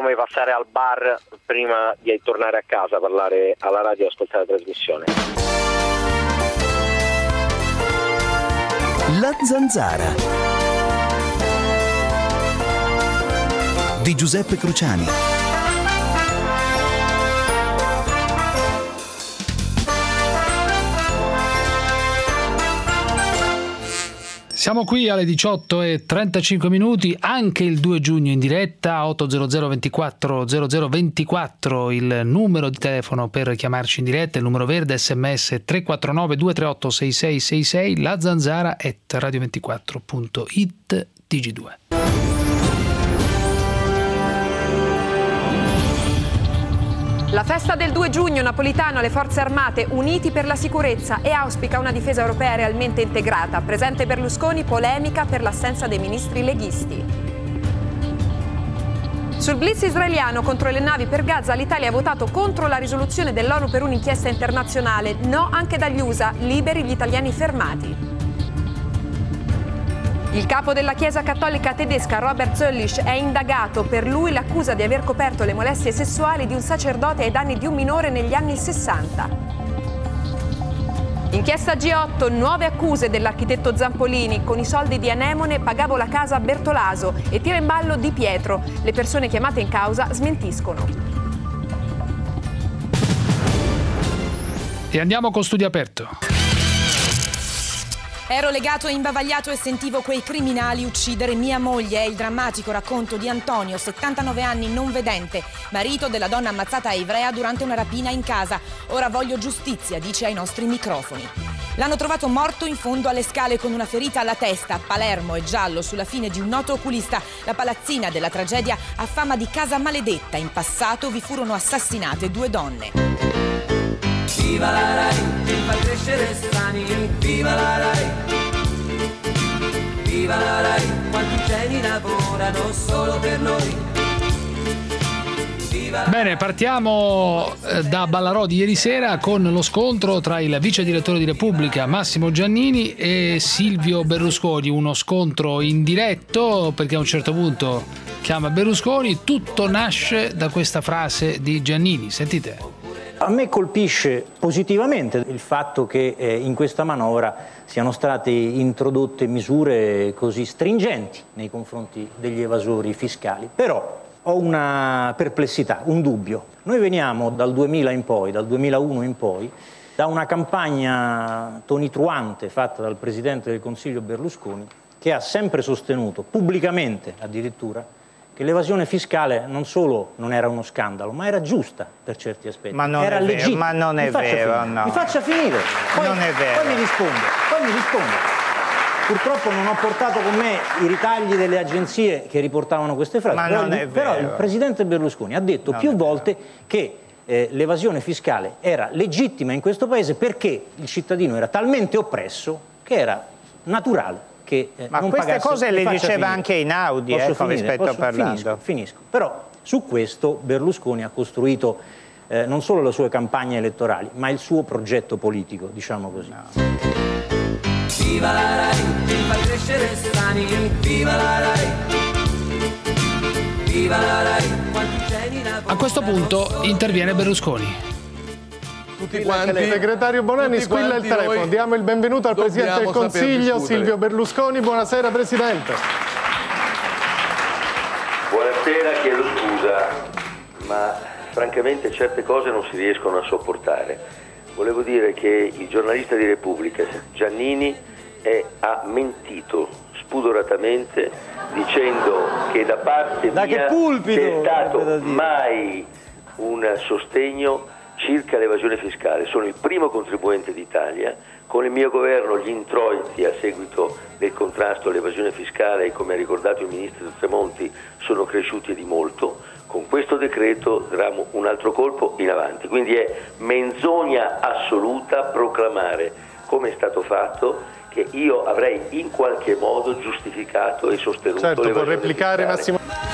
di passare al bar prima di tornare a casa, parlare alla radio e ascoltare la trasmissione. La Zanzara di Giuseppe Cruciani. Siamo qui alle 18:35, anche il 2 giugno in diretta, 800 24 0024 il numero di telefono per chiamarci in diretta, il numero verde, sms 349 238 6666, la zanzara @radio24.it, TG2. La festa del 2 giugno, Napolitano, le forze armate uniti per la sicurezza e auspica una difesa europea realmente integrata. Presente Berlusconi, polemica per l'assenza dei ministri leghisti. Sul blitz israeliano contro le navi per Gaza, l'Italia ha votato contro la risoluzione dell'ONU per un'inchiesta internazionale. No anche dagli USA, liberi gli italiani fermati. Il capo della Chiesa Cattolica tedesca, Robert Zöllisch, è indagato. Per lui l'accusa di aver coperto le molestie sessuali di un sacerdote ai danni di un minore negli anni 60. Inchiesta G8, nuove accuse dell'architetto Zampolini. Con i soldi di Anemone pagavo la casa a Bertolaso, e tira in ballo Di Pietro. Le persone chiamate in causa smentiscono. E andiamo con Studio Aperto. Ero legato e imbavagliato e sentivo quei criminali uccidere mia moglie. È il drammatico racconto di Antonio, 79 anni, non vedente, marito della donna ammazzata a Ivrea durante una rapina in casa. Ora voglio giustizia, dice ai nostri microfoni. L'hanno trovato morto in fondo alle scale con una ferita alla testa. A Palermo è giallo sulla fine di un noto oculista. La palazzina della tragedia ha fama di casa maledetta. In passato vi furono assassinate 2 donne. Viva la Rai, che fa crescere strani. Viva la Rai, viva la Rai, quanti geni lavorano solo per noi. Bene, partiamo da Ballarò di ieri sera con lo scontro tra il vice direttore di Repubblica Massimo Giannini e Silvio Berlusconi, uno scontro indiretto perché a un certo punto chiama Berlusconi. Tutto nasce da questa frase di Giannini, sentite. A me colpisce positivamente il fatto che in questa manovra siano state introdotte misure così stringenti nei confronti degli evasori fiscali, però ho una perplessità, un dubbio. Noi veniamo dal 2000 in poi, dal 2001 in poi, da una campagna tonitruante fatta dal Presidente del Consiglio Berlusconi, che ha sempre sostenuto, pubblicamente addirittura, che l'evasione fiscale non solo non era uno scandalo, ma era giusta per certi aspetti. Ma non era è vero, legittima. ma non è vero, no. Mi faccia finire. Poi, non è vero. Poi mi risponde. Purtroppo non ho portato con me i ritagli delle agenzie che riportavano queste frasi. Ma non è vero. Però il Presidente Berlusconi ha detto più volte che l'evasione fiscale era legittima in questo Paese perché il cittadino era talmente oppresso che era naturale che ma non queste pagasse. cose le diceva finire. anche Einaudi, rispetto a parlando. Finisco. Però su questo Berlusconi ha costruito non solo le sue campagne elettorali, ma il suo progetto politico, diciamo così. No. Viva la Rai, che fa crescere strani. Viva la Rai, viva la Rai, quanti geni lavorano. A questo punto interviene Berlusconi. Tutti quanti, il segretario Bonanni squilla il telefono. Diamo il benvenuto al Presidente del Consiglio, Silvio Berlusconi. Buonasera Presidente. Buonasera, chiedo scusa, ma francamente certe cose non si riescono a sopportare. Volevo dire che il giornalista di Repubblica, Giannini, ha mentito spudoratamente dicendo che da parte mia c'è stato mai un sostegno circa l'evasione fiscale. Sono il primo contribuente d'Italia. Con il mio governo gli introiti a seguito del contrasto all'evasione fiscale, come ha ricordato il ministro Tremonti, sono cresciuti di molto. Con questo decreto daremo un altro colpo in avanti. Quindi è menzogna assoluta proclamare, come è stato fatto, che io avrei in qualche modo giustificato e sostenuto l'evasione può replicare fiscale. Massimo.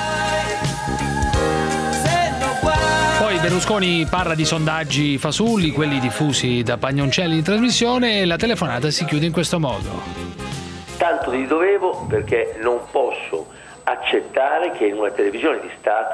Poi Berlusconi parla di sondaggi fasulli, quelli diffusi da Pagnoncelli in trasmissione, e la telefonata si chiude in questo modo. Tanto di dovevo, perché non posso accettare che in una televisione di Stato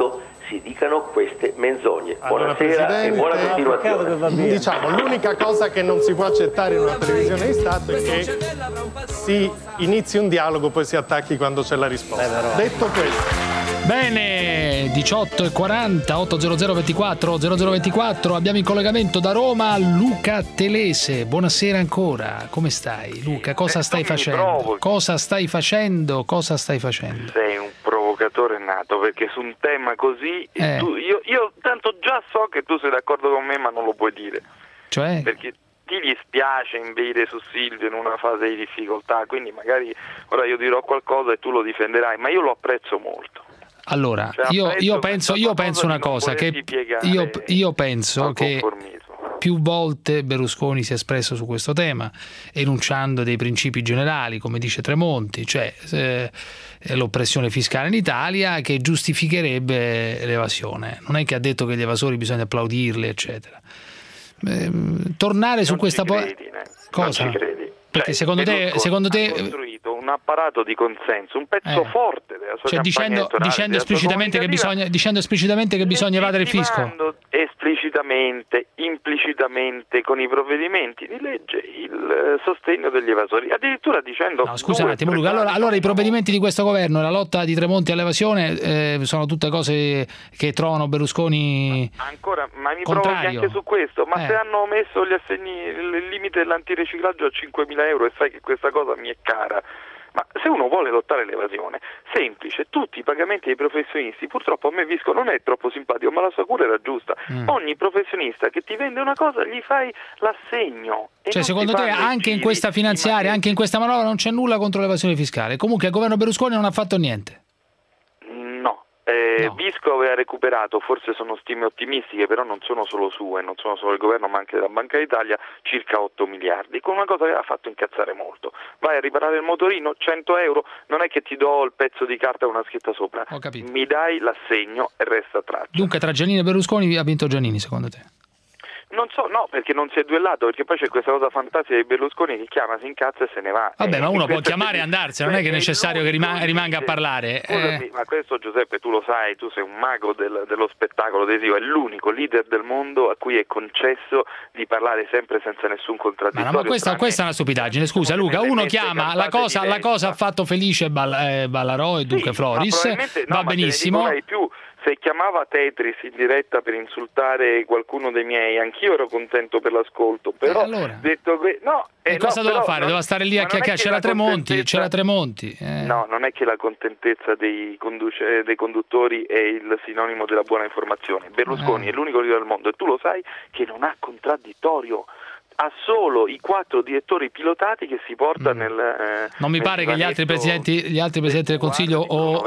si dicano queste menzogne. Allora, buonasera e buona continuazione. Diciamo, l'unica cosa che non si può accettare in una televisione di Stato è che si inizi un dialogo, poi si attacchi quando c'è la risposta. Detto questo. Bene, 18:40, 800 24 0024, abbiamo in collegamento da Roma Luca Telese. Buonasera ancora, come stai Luca? Cosa stai facendo? Cosa stai facendo? Sei un provocatore nato, perché su un tema così io tanto già so che tu sei d'accordo con me, ma non lo puoi dire. Cioè? Perché ti dispiace inveire su Silvio in una fase di difficoltà, quindi magari ora io dirò qualcosa e tu lo difenderai, ma io lo apprezzo molto. Allora, io penso una cosa, che io penso che più volte Berlusconi si è espresso su questo tema, enunciando dei principi generali, come dice Tremonti, cioè l'oppressione fiscale in Italia, che giustificherebbe l'evasione. Non è che ha detto che gli evasori bisogna applaudirli, eccetera. Tornare su questa cosa. Non ci credi. Perché secondo te ha costruito un apparato di consenso, un pezzo forte della sua campagna elettorale, dicendo esplicitamente che bisogna evadere il fisco, esplicitamente, implicitamente con i provvedimenti di legge il sostegno degli evasori, addirittura dicendo scusa un attimo Luca, allora i provvedimenti di questo governo, la lotta di Tremonti all'evasione, sono tutte cose che trovano Berlusconi ma mi contrario. provochi anche su questo, ma se hanno messo gli assegni, il limite dell'antiriciclaggio a 5.000 euro, e sai che questa cosa mi è cara, ma se uno vuole lottare l'evasione, semplice, tutti i pagamenti dei professionisti, purtroppo a me Visco non è troppo simpatico, ma la sua cura era giusta, ogni professionista che ti vende una cosa gli fai l'assegno. Cioè secondo te anche in questa finanziaria, anche in questa manovra non c'è nulla contro l'evasione fiscale? Comunque il governo Berlusconi non ha fatto niente. No. Visco aveva recuperato, forse sono stime ottimistiche, però non sono solo sue, non sono solo del governo ma anche della Banca d'Italia, circa 8 miliardi, con una cosa che ha fatto incazzare molto. Vai a riparare il motorino, 100 euro, non è che ti do il pezzo di carta con una scritta sopra, mi dai l'assegno e resta traccia. Dunque tra Giannini e Berlusconi ha vinto Giannini secondo te? Non so, no, perché non si è duellato, perché poi c'è questa cosa fantastica di Berlusconi che chiama, si incazza e se ne va. Vabbè, ma uno può chiamare e andarsene, non è che è necessario che rimanga a parlare. Scusami, ma questo Giuseppe tu lo sai, tu sei un mago dello spettacolo televisivo, è l'unico leader del mondo a cui è concesso di parlare sempre senza nessun contraddittorio. Ma questa è una stupidaggine, scusa Luca, uno chiama, la cosa ha fatto felice Ballarò e dunque Floris, va benissimo. Se chiamava Tetris in diretta per insultare qualcuno dei miei, anch'io ero contento per l'ascolto, però detto che cosa doveva fare? Doveva stare lì a chiacchierare, c'era Tremonti. No, non è che la contentezza dei conduttori è il sinonimo della buona informazione. Berlusconi è l'unico leader del mondo e tu lo sai che non ha contraddittorio. Ha solo i 4 direttori pilotati che si porta non mi pare che gli altri presidenti del Consiglio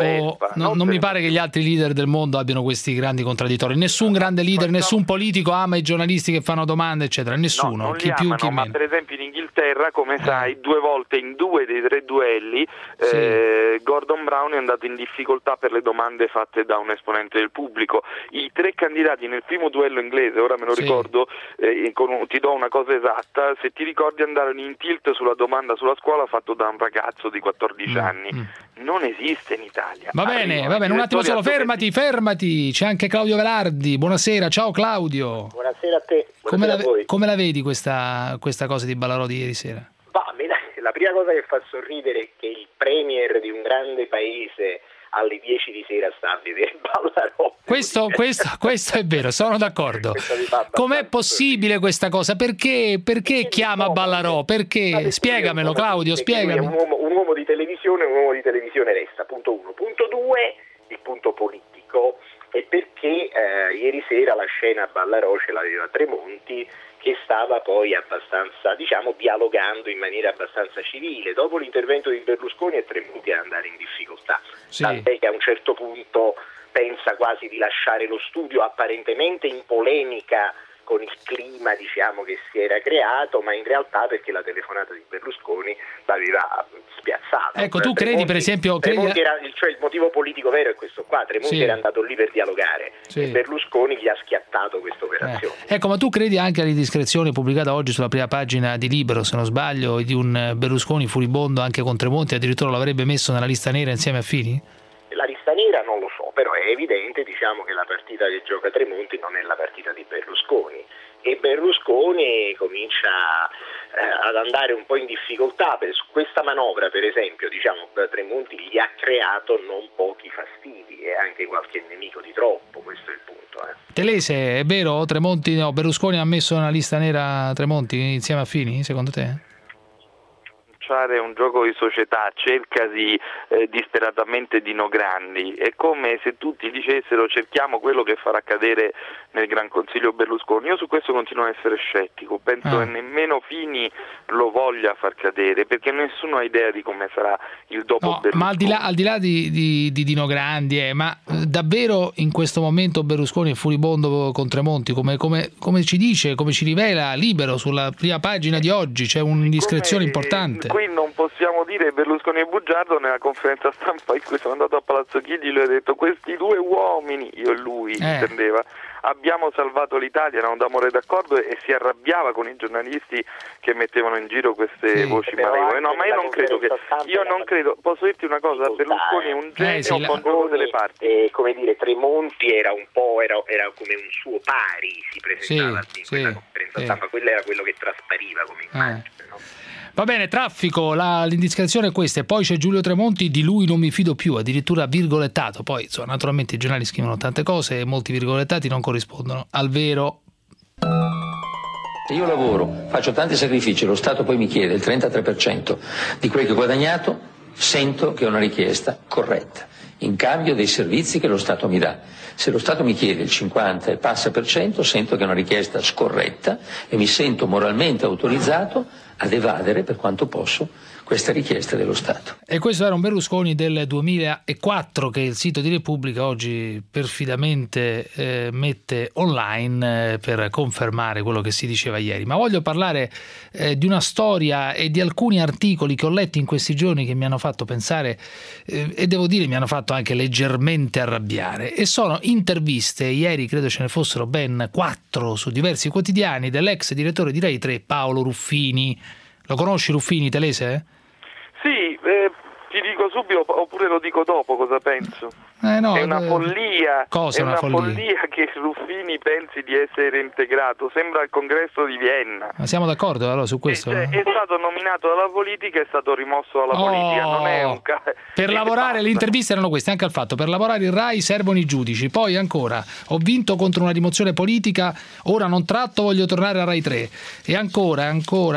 non mi pare che gli altri leader del mondo abbiano questi grandi contraddittori. Nessun grande leader, nessun politico ama i giornalisti che fanno domande eccetera, nessuno, chi più chi meno. Ma per esempio in Inghilterra, come sai, 2 volte in 2 dei 3 duelli Gordon Brown è andato in difficoltà per le domande fatte da un esponente del pubblico. I 3 candidati nel primo duello inglese, ora me lo ricordo, ti do una cosa esatta, se ti ricordi andarono in tilt sulla domanda sulla scuola fatto da un ragazzo di 14 anni. Non esiste in Italia. Va bene, un attimo solo, fermati, c'è anche Claudio Velardi. Buonasera, ciao Claudio. Buonasera a te. Buonasera a voi. Come la vedi questa cosa di Ballarò di ieri sera? La prima cosa che fa sorridere è che il premier di un grande paese alle 10 di sera sta a vedere Ballarò. Questo è vero, sono d'accordo. Com'è possibile questa cosa? Perché chiama Ballarò? Perché? Spiegamelo Claudio, spiegamelo. Un uomo di televisione resta, punto 1. Punto 2, il punto politico, è perché ieri sera la scena Ballarò ce l'aveva Tremonti, che stava poi abbastanza, dialogando in maniera abbastanza civile. Dopo l'intervento di Berlusconi è Tremonti ad andare in difficoltà, tant'è che a un certo punto pensa quasi di lasciare lo studio, apparentemente in polemica con il clima che si era creato, ma in realtà perché la telefonata di Berlusconi l'aveva spiazzato. Ecco, tu credi per esempio Tremonti il motivo politico vero è questo qua, Tremonti era andato lì per dialogare e Berlusconi gli ha schiattato questa operazione. Ecco, ma tu credi anche alle indiscrezioni pubblicate oggi sulla prima pagina di Libero, se non sbaglio, di un Berlusconi furibondo anche con Tremonti, addirittura l'avrebbe messo nella lista nera insieme a Fini? la lista nera non lo so, però è evidente, diciamo, che la partita che gioca Tremonti non è la partita di Berlusconi, e Berlusconi comincia ad andare un po' in difficoltà. Su questa manovra, per esempio, diciamo, Tremonti gli ha creato non pochi fastidi e anche qualche nemico di troppo, questo è il punto. Telese, è vero? Berlusconi ha messo nella lista nera Tremonti insieme a Fini, secondo te? È un gioco di società, cercasi disperatamente Dino Grandi, è come se tutti dicessero cerchiamo quello che farà cadere nel Gran Consiglio Berlusconi. Io su questo continuo a essere scettico, penso che nemmeno Fini lo voglia far cadere, perché nessuno ha idea di come sarà il dopo Berlusconi. Ma al di là di Dino Grandi, ma davvero in questo momento Berlusconi è furibondo con Tremonti, come ci dice, come ci rivela Libero sulla prima pagina di oggi, c'è un'indiscrezione importante. Qui non possiamo dire Berlusconi e bugiardo. Nella conferenza stampa in cui sono andato a Palazzo Chigi lui ha detto questi due uomini, io e lui intendeva, abbiamo salvato l'Italia, erano d'amore d'accordo, e si arrabbiava con i giornalisti che mettevano in giro queste voci malevole. No, ma io non credo, posso dirti una cosa, Berlusconi è un genio con tutte le parti. Come dire, Tremonti era un po' era come un suo pari, si presentava in quella conferenza stampa, quello era quello che traspariva come immagine, no? Va bene, traffico, l'indiscrezione è questa, e poi c'è Giulio Tremonti, di lui non mi fido più, addirittura virgolettato. Poi insomma, naturalmente i giornali scrivono tante cose e molti virgolettati non corrispondono al vero. Se io lavoro, faccio tanti sacrifici, lo Stato poi mi chiede il 33% di quel che ho guadagnato, sento che è una richiesta corretta, in cambio dei servizi che lo Stato mi dà. Se lo Stato mi chiede il 50 e passa per cento, sento che è una richiesta scorretta e mi sento moralmente autorizzato ad evadere per quanto posso questa richiesta dello Stato. E questo era un Berlusconi del 2004 che il sito di Repubblica oggi perfidamente mette online per confermare quello che si diceva ieri. Ma voglio parlare di una storia e di alcuni articoli che ho letto in questi giorni che mi hanno fatto pensare e devo dire mi hanno fatto anche leggermente arrabbiare, e sono interviste, ieri credo ce ne fossero ben 4 su diversi quotidiani, dell'ex direttore di Rai 3 Paolo Ruffini. Lo conosci Ruffini, Telese? Sì, ti dico subito, oppure lo dico dopo cosa penso. No, è una follia. Cosa è una follia che Ruffini pensi di essere integrato, sembra il congresso di Vienna. Ma siamo d'accordo allora su questo? È stato nominato dalla politica, è stato rimosso dalla politica, non è un per lavorare, le interviste erano queste, anche al fatto, per lavorare in Rai servono i giudici, poi ancora, ho vinto contro una rimozione politica, ora non tratto, voglio tornare a Rai 3, e ancora,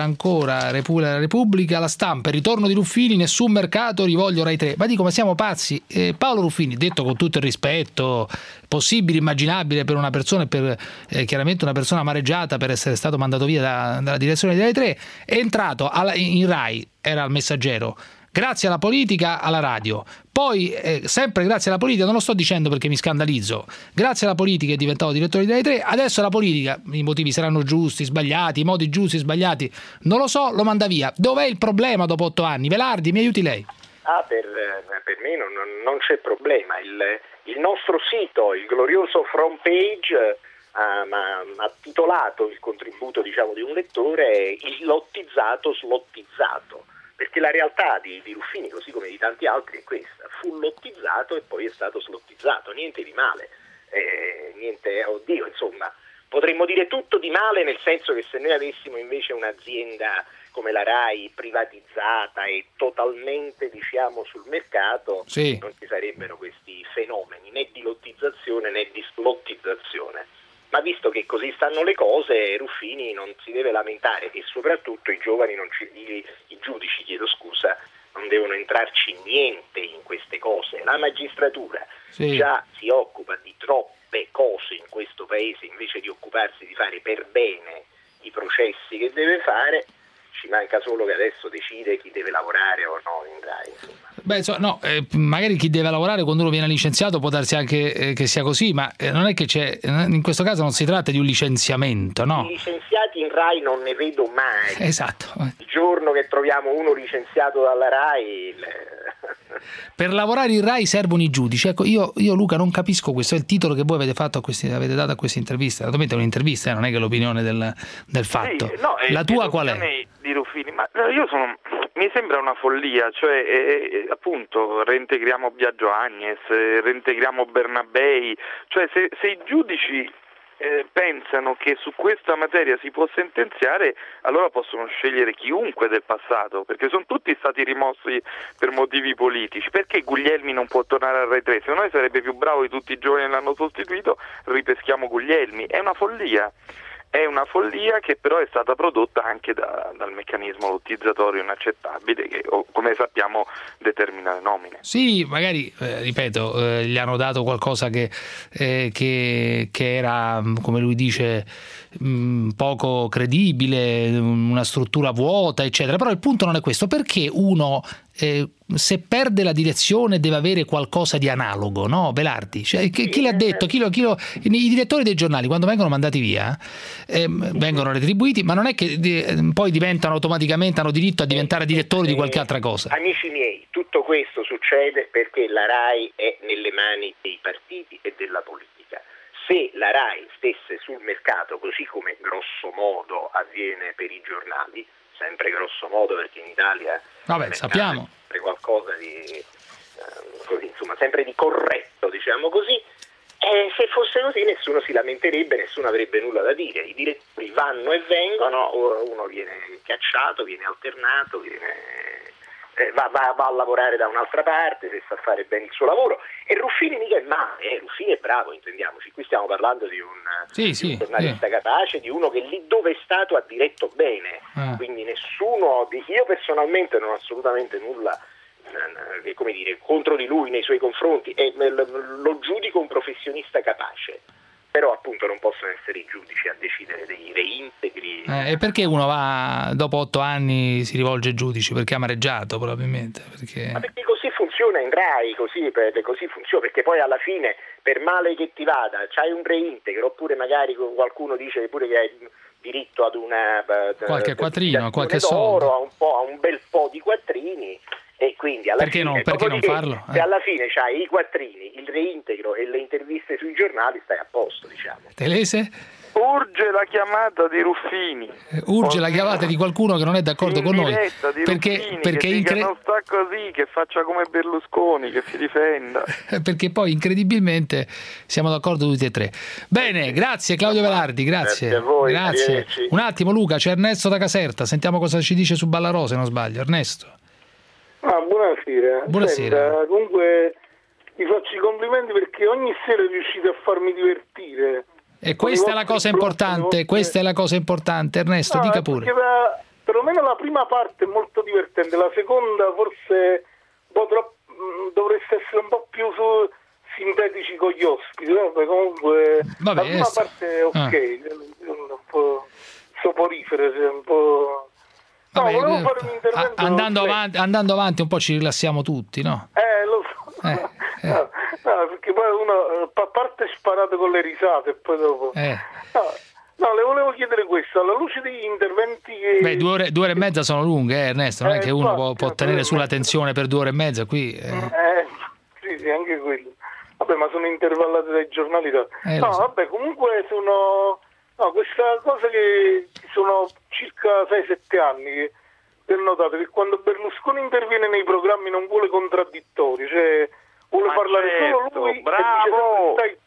la Repubblica, la Stampa, il ritorno di Ruffini, nessun mercato, rivoglio Rai 3. Ma dico, ma siamo pazzi? Paolo Ruffini, detto con tutto il rispetto possibile, immaginabile per una persona, chiaramente una persona amareggiata per essere stato mandato via dalla direzione di Rai 3, è entrato in Rai, era al Messaggero, grazie alla politica, alla radio, poi sempre grazie alla politica, non lo sto dicendo perché mi scandalizzo, grazie alla politica è diventato direttore di Rai 3, adesso la politica, i motivi saranno giusti, sbagliati, i modi giusti, sbagliati, non lo so, lo manda via. Dov'è il problema dopo 8 anni? Velardi, mi aiuti lei? Per me non c'è problema. Il nostro sito, il glorioso front page, ha titolato il contributo, diciamo, di un lettore il lottizzato slottizzato, perché la realtà di Ruffini, così come di tanti altri, è questa: fu lottizzato e poi è stato slottizzato, niente di male, niente, oddio, insomma, potremmo dire tutto di male, nel senso che se noi avessimo invece un'azienda come la Rai privatizzata e totalmente, diciamo, sul mercato, non ci sarebbero questi fenomeni né di lottizzazione né di slottizzazione. Ma visto che così stanno le cose, Ruffini non si deve lamentare, e soprattutto i giovani i giudici, non devono entrarci niente in queste cose. La magistratura già si occupa di troppe cose in questo paese, invece di occuparsi di fare per bene i processi che deve fare. Ci manca solo che adesso decide chi deve lavorare o no in Rai, insomma. Magari chi deve lavorare quando uno viene licenziato può darsi anche che sia così, ma non è che in questo caso non si tratta di un licenziamento, no? I licenziati in Rai non ne vedo mai. Esatto. Il giorno che troviamo uno licenziato dalla Rai... Per lavorare in Rai servono i giudici. Ecco, io Luca non capisco questo, è il titolo che voi avete dato a queste interviste. Naturalmente è un'intervista, non è che l'opinione del fatto. La tua qual è? Di Ruffini, ma io sono Mi sembra una follia, cioè appunto reintegriamo Biagio Agnes, reintegriamo Bernabei, cioè se i giudici pensano che su questa materia si può sentenziare, allora possono scegliere chiunque del passato, perché sono tutti stati rimossi per motivi politici. Perché Guglielmi non può tornare al Rai 3? Secondo me sarebbe più bravo di tutti i giovani che l'hanno sostituito, ripeschiamo Guglielmi. È una follia che però è stata prodotta anche dal meccanismo lottizzatorio inaccettabile che, come sappiamo, determina le nomine. Sì, magari, ripeto, gli hanno dato qualcosa che era, come lui dice, poco credibile, una struttura vuota, eccetera. Però il punto non è questo. Perché uno, se perde la direzione, deve avere qualcosa di analogo, no, Belardi? Cioè, chi l'ha detto? I direttori dei giornali, quando vengono mandati via, vengono retribuiti, ma non è che poi diventano automaticamente, hanno diritto a diventare direttori di qualche altra cosa. Amici miei, tutto questo succede perché la RAI è nelle mani dei partiti e della politica. Se la RAI stesse sul mercato, così come grosso modo avviene per i giornali, sempre grosso modo perché in Italia sappiamo sempre qualcosa di così, insomma, sempre di corretto, diciamo così. Se fosse così nessuno si lamenterebbe, nessuno avrebbe nulla da dire. I direttori vanno e vengono, uno viene cacciato, viene alternato, va a lavorare da un'altra parte se sa fare bene il suo lavoro. E Ruffini mica è male, Ruffini è bravo, intendiamoci. Qui stiamo parlando di un giornalista capace, di uno che lì dove è stato ha diretto bene. Quindi nessuno, io personalmente non ho assolutamente nulla come dire, contro di lui nei suoi confronti, e lo giudico un professionista capace. Però appunto non possono essere i giudici a decidere dei reintegri. E perché uno va, dopo 8 anni, si rivolge ai giudici? Perché ha amareggiato probabilmente? Ma perché così funziona in RAI, così funziona, perché poi alla fine, per male che ti vada, c'hai un reintegro, oppure magari qualcuno dice pure che hai diritto ad una qualche quattrino, qualche d'oro, a un bel po' di quattrini. E quindi alla perché fine, perché non farlo? Se alla fine c'hai i quattrini, il reintegro e le interviste sui giornali, stai a posto, diciamo. Telese? Urge la chiamata di Ruffini. Urge la chiamata di qualcuno che non è d'accordo con noi. Perché che non sta così, che faccia come Berlusconi, che si difenda. Perché poi incredibilmente siamo d'accordo tutti e tre. Bene, grazie Claudio Belardi, grazie. Grazie a voi. Grazie. Un attimo Luca, c'è Ernesto da Caserta, sentiamo cosa ci dice su Ballarò, se non sbaglio. Ernesto. Buonasera. Buonasera. Senta, comunque vi faccio i complimenti perché ogni sera riuscite a farmi divertire. E questa è la cosa importante, questa è la cosa importante, Ernesto, dica pure. Perlomeno la prima parte è molto divertente, la seconda forse dovreste essere un po' più sintetici con gli ospiti, comunque la prima parte è ok, un po' soporifera, un po'... Vabbè, volevo fare un intervento andando avanti un po' ci rilassiamo tutti, no? Lo so. No, perché poi uno parte sparato con le risate e poi dopo... No, le volevo chiedere questo, alla luce degli interventi che... Beh, 2 ore e mezza sono lunghe, Ernesto, non è che uno può tenere sulla tensione per 2 ore e mezza qui. Sì, anche quello. Vabbè, ma sono intervallate dai giornali. Vabbè, comunque sono... No, questa cosa che sono circa 6-7 anni che ho notato che quando Berlusconi interviene nei programmi non vuole contraddittori, cioè vuole parlare solo lui, bravo! E dice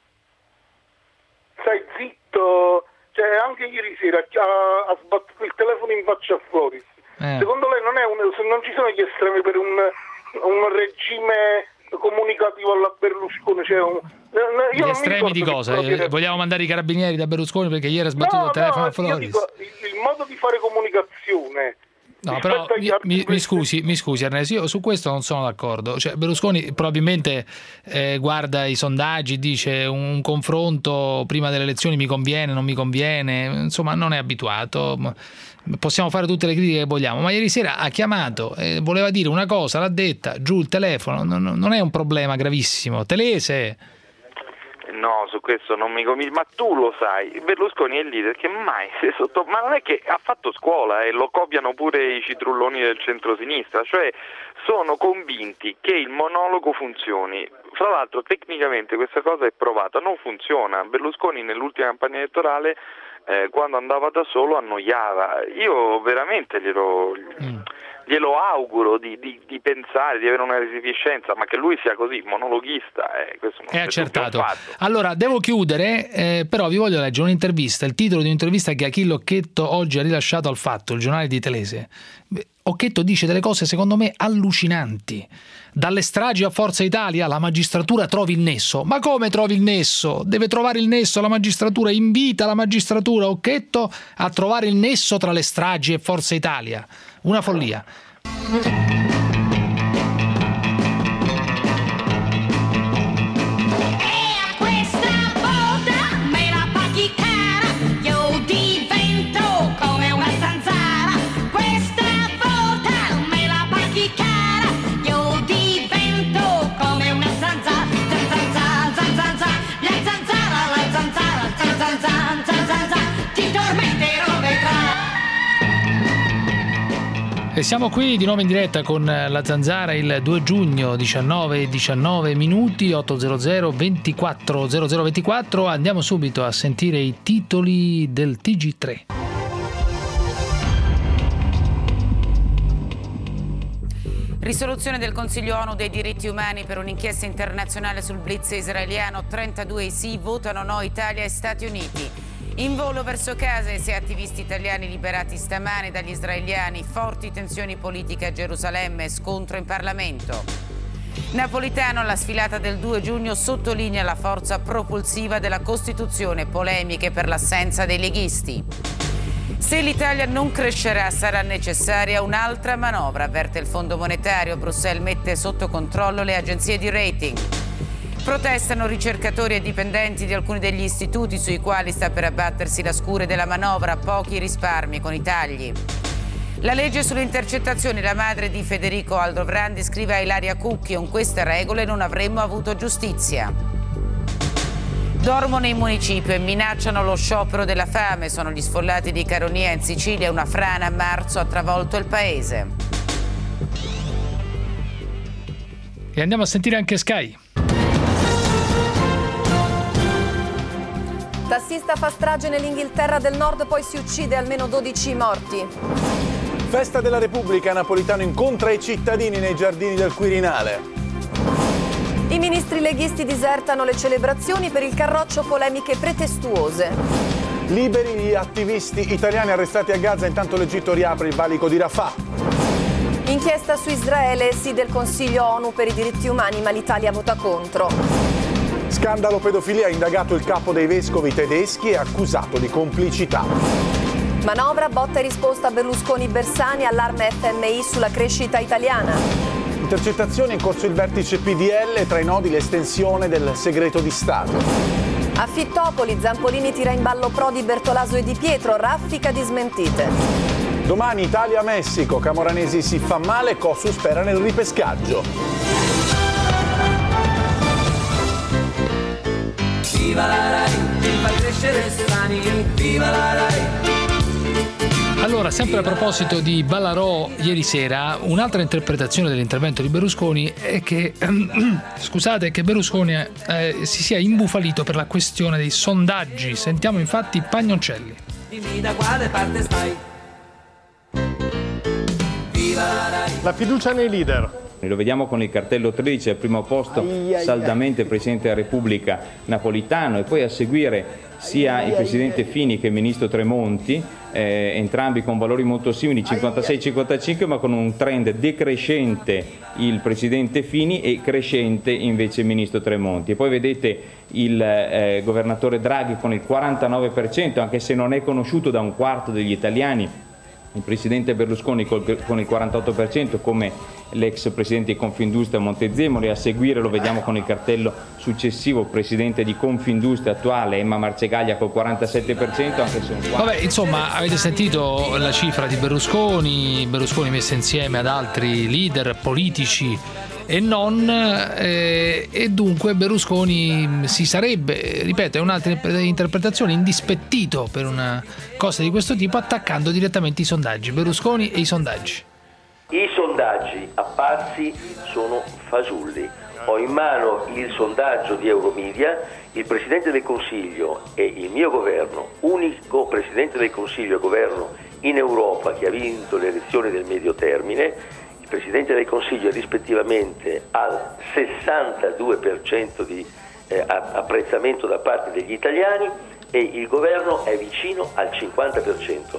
stai zitto, cioè anche ieri sera ha sbattuto il telefono in faccia a Floris. Secondo lei non ci sono gli estremi per un regime comunicativo alla Berlusconi, cioè gli estremi di cosa? Vogliamo mandare i carabinieri da Berlusconi perché ieri ha sbattuto il telefono a Floris? Dico, il modo di fare comunicazione. No, però mi scusi Ernesto, io su questo non sono d'accordo. Cioè, Berlusconi probabilmente guarda i sondaggi, dice un confronto prima delle elezioni mi conviene, non mi conviene, insomma non è abituato. Possiamo fare tutte le critiche che vogliamo, ma ieri sera ha chiamato, voleva dire una cosa, l'ha detta, giù il telefono, non è un problema gravissimo. Telese? No, su questo non mi convince, ma tu lo sai, Berlusconi è il leader che mai ma non è che ha fatto scuola e lo copiano pure i citrulloni del centro-sinistra, cioè sono convinti che il monologo funzioni. Fra l'altro tecnicamente questa cosa è provata, non funziona. Berlusconi nell'ultima campagna elettorale quando andava da solo annoiava. Io veramente glielo auguro di pensare, di avere una resipiscenza, ma che lui sia così monologhista, questo non è accertato. Allora, devo chiudere, però vi voglio leggere un'intervista, il titolo di un'intervista che Achille Occhetto oggi ha rilasciato al Fatto, il giornale di Telese. Occhetto dice delle cose secondo me allucinanti. Dalle stragi a Forza Italia la magistratura trovi il nesso. Ma come trovi il nesso? Deve trovare il nesso la magistratura, invita la magistratura, Occhetto, a trovare il nesso tra le stragi e Forza Italia. Una follia. E siamo qui di nuovo in diretta con la Zanzara il 2 giugno 19:19 minuti 800 24 0024. Andiamo subito a sentire i titoli del TG3. Risoluzione del Consiglio ONU dei diritti umani per un'inchiesta internazionale sul blitz israeliano. 32 sì, votano no Italia e Stati Uniti. In volo verso casa i 6 attivisti italiani liberati stamane dagli israeliani. Forti tensioni politiche a Gerusalemme, scontro in Parlamento. Napolitano, la sfilata del 2 giugno sottolinea la forza propulsiva della Costituzione, polemiche per l'assenza dei leghisti. Se l'Italia non crescerà sarà necessaria un'altra manovra, avverte il Fondo Monetario. Bruxelles mette sotto controllo le agenzie di rating. Protestano ricercatori e dipendenti di alcuni degli istituti sui quali sta per abbattersi la scure della manovra, pochi risparmi con i tagli. La legge sulle intercettazioni, la madre di Federico Aldovrandi scrive a Ilaria Cucchi: con queste regole non avremmo avuto giustizia. Dormono in municipio e minacciano lo sciopero della fame, sono gli sfollati di Caronia in Sicilia, una frana a marzo ha travolto il paese. E andiamo a sentire anche Sky. Tassista fa strage nell'Inghilterra del Nord, poi si uccide, almeno 12 morti. Festa della Repubblica, Napolitano incontra i cittadini nei giardini del Quirinale. I ministri leghisti disertano le celebrazioni per il Carroccio, polemiche pretestuose. Liberi gli attivisti italiani arrestati a Gaza, intanto l'Egitto riapre il valico di Rafah. Inchiesta su Israele, sì del Consiglio ONU per i diritti umani, ma l'Italia vota contro. Scandalo pedofilia, indagato il capo dei vescovi tedeschi e accusato di complicità. Manovra, botta e risposta a Berlusconi-Bersani, allarme FMI sulla crescita italiana. Intercettazioni, in corso il vertice PDL, tra i nodi l'estensione del segreto di Stato. A Fittopoli, Zampolini tira in ballo Prodi, Bertolaso e Di Pietro, raffica di smentite. Domani Italia-Messico, Camoranesi si fa male, Cosu spera nel ripescaggio. Viva la Rai, fa crescere strani, viva la Rai. Allora, sempre a proposito di Ballarò ieri sera, un'altra interpretazione dell'intervento di Berlusconi è che che Berlusconi si sia imbufalito per la questione dei sondaggi. Sentiamo infatti Pagnoncelli. Dimmi da quale parte stai. Viva la Rai. La fiducia nei leader. Lo vediamo con il cartello 13, al primo posto saldamente Presidente della Repubblica Napolitano, e poi a seguire sia il Presidente Fini che il Ministro Tremonti, entrambi con valori molto simili, 56-55, ma con un trend decrescente il Presidente Fini e crescente invece il Ministro Tremonti. E poi vedete il Governatore Draghi con il 49%, anche se non è conosciuto da un quarto degli italiani. Il Presidente Berlusconi con il 48%, come l'ex Presidente di Confindustria Montezemolo, e a seguire lo vediamo con il cartello successivo, Presidente di Confindustria attuale Emma Marcegaglia col 47%, anche se un quarto. Vabbè, insomma, avete sentito la cifra di Berlusconi messa insieme ad altri leader politici e non, e dunque Berlusconi si sarebbe, ripeto, è un'altra interpretazione, indispettito per una cosa di questo tipo, attaccando direttamente i sondaggi, Berlusconi e i sondaggi. I sondaggi apparsi sono fasulli. Ho in mano il sondaggio di Euromedia, il Presidente del Consiglio e il mio governo, unico Presidente del Consiglio e governo in Europa che ha vinto le elezioni del medio termine, il Presidente del Consiglio è rispettivamente al 62% di apprezzamento da parte degli italiani e il governo è vicino al 50%.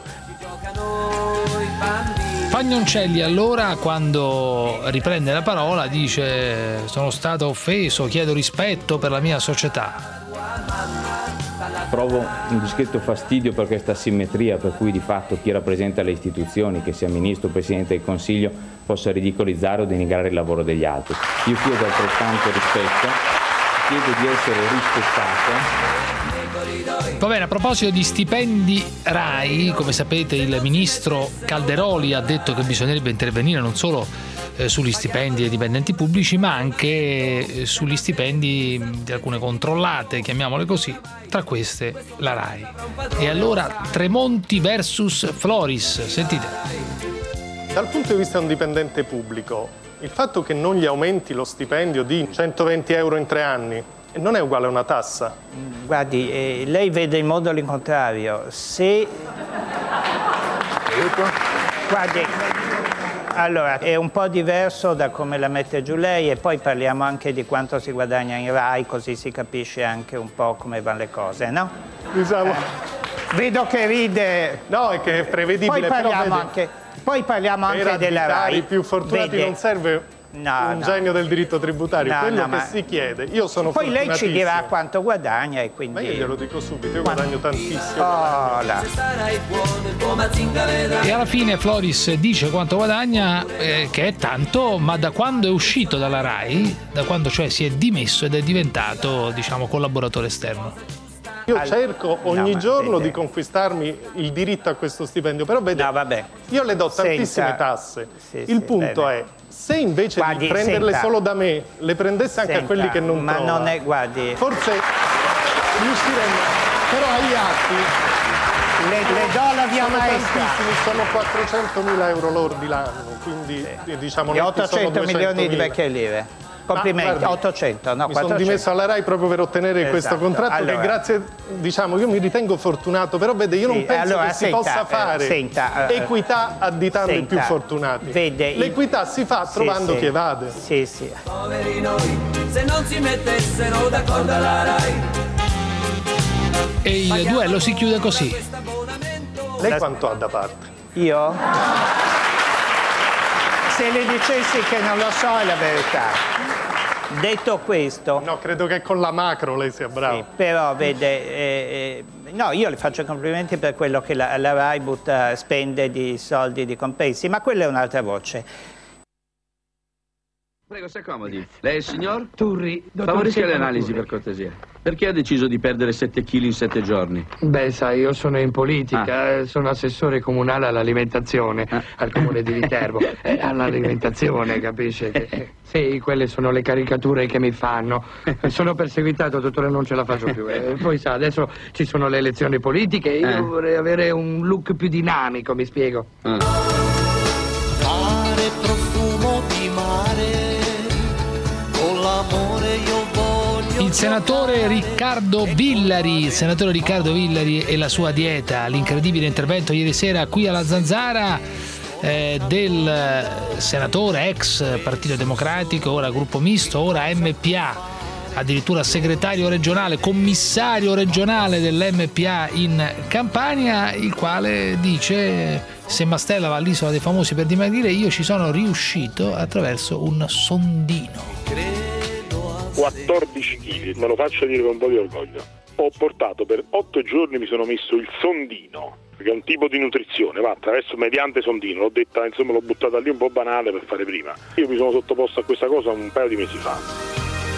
Pagnoncelli allora, quando riprende la parola, dice: sono stato offeso, chiedo rispetto per la mia società. Provo un discreto fastidio per questa asimmetria per cui di fatto chi rappresenta le istituzioni, che sia ministro o Presidente del Consiglio, possa ridicolizzare o denigrare il lavoro degli altri. Io chiedo altrettanto rispetto, chiedo di essere rispettato. Va bene, a proposito di stipendi RAI, come sapete il ministro Calderoli ha detto che bisognerebbe intervenire non solo sugli stipendi dei dipendenti pubblici, ma anche sugli stipendi di alcune controllate, chiamiamole così, tra queste la RAI. E allora Tremonti versus Floris, sentite. Dal punto di vista di un dipendente pubblico, il fatto che non gli aumenti lo stipendio di 120 euro in 3 anni non è uguale a una tassa? Guardi, lei vede il mondo all'incontrario. Se... Guardi, allora, è un po' diverso da come la mette giù lei e poi parliamo anche di quanto si guadagna in RAI, così si capisce anche un po' come vanno le cose, no? Diciamo... Vedo che ride... No, è che è prevedibile. Poi parliamo anche della RAI. I più fortunati non serve... genio del diritto tributario, quello che si chiede. Io sono poi lei ci dirà quanto guadagna e quindi... Ma io glielo dico subito, io guadagno tantissimo. E alla fine Floris dice quanto guadagna, che è tanto, ma da quando è uscito dalla RAI, da quando cioè si è dimesso ed è diventato, diciamo, collaboratore esterno. Io cerco ogni giorno di conquistarmi il diritto a questo stipendio, però vede, io le do tantissime tasse. Il punto è, se invece di prenderle solo da me, le prendesse anche a quelli che non trova, non è, guardi, forse riusciremmo, però agli atti le do la via maestra. Sono 400.000 euro lordi l'anno, quindi diciamo... E 800 milioni di vecchie lire. Complimenti, guardi, 800, no, mi 400. Sono dimesso alla RAI proprio per ottenere questo contratto, allora, che grazie, diciamo, io mi ritengo fortunato, però vede, io non penso che si possa fare equità additando i più fortunati. Vede, l'equità si fa trovando chi evade. Poveri noi, se non si mettessero d'accordo alla RAI. E il duello si chiude così. Lei quanto ha da parte? Io? Se le dicessi che non lo so è la verità. Detto questo... No, credo che con la macro lei sia bravo. Sì, però vede, no, io le faccio complimenti per quello che la RAI spende di soldi, di compensi, ma quella è un'altra voce. Prego, si accomodi. Lei è il signor? Turri. Favorisca le analisi, per cortesia. Perché ha deciso di perdere 7 kg in 7 giorni? Beh, sai, io sono in politica, sono assessore comunale all'alimentazione, al comune di Viterbo. All'alimentazione, capisce? Sì, quelle sono le caricature che mi fanno. Sono perseguitato, dottore, non ce la faccio più. Poi sa, adesso ci sono le elezioni politiche, io vorrei avere un look più dinamico, mi spiego. Mare, profumo di mare. Il senatore Riccardo Villari e la sua dieta, l'incredibile intervento ieri sera qui alla Zanzara del senatore ex Partito Democratico, ora gruppo misto, ora MPA, addirittura segretario regionale, commissario regionale dell'MPA in Campania, il quale dice: se Mastella va all'Isola dei Famosi per dimagrire, io ci sono riuscito attraverso un sondino. 14 kg, me lo faccio dire con un po' di orgoglio. Ho portato per 8 giorni, mi sono messo il sondino, perché è un tipo di nutrizione, va attraverso mediante sondino, l'ho detta, insomma, l'ho buttata lì un po' banale per fare prima. Io mi sono sottoposto a questa cosa un paio di mesi fa.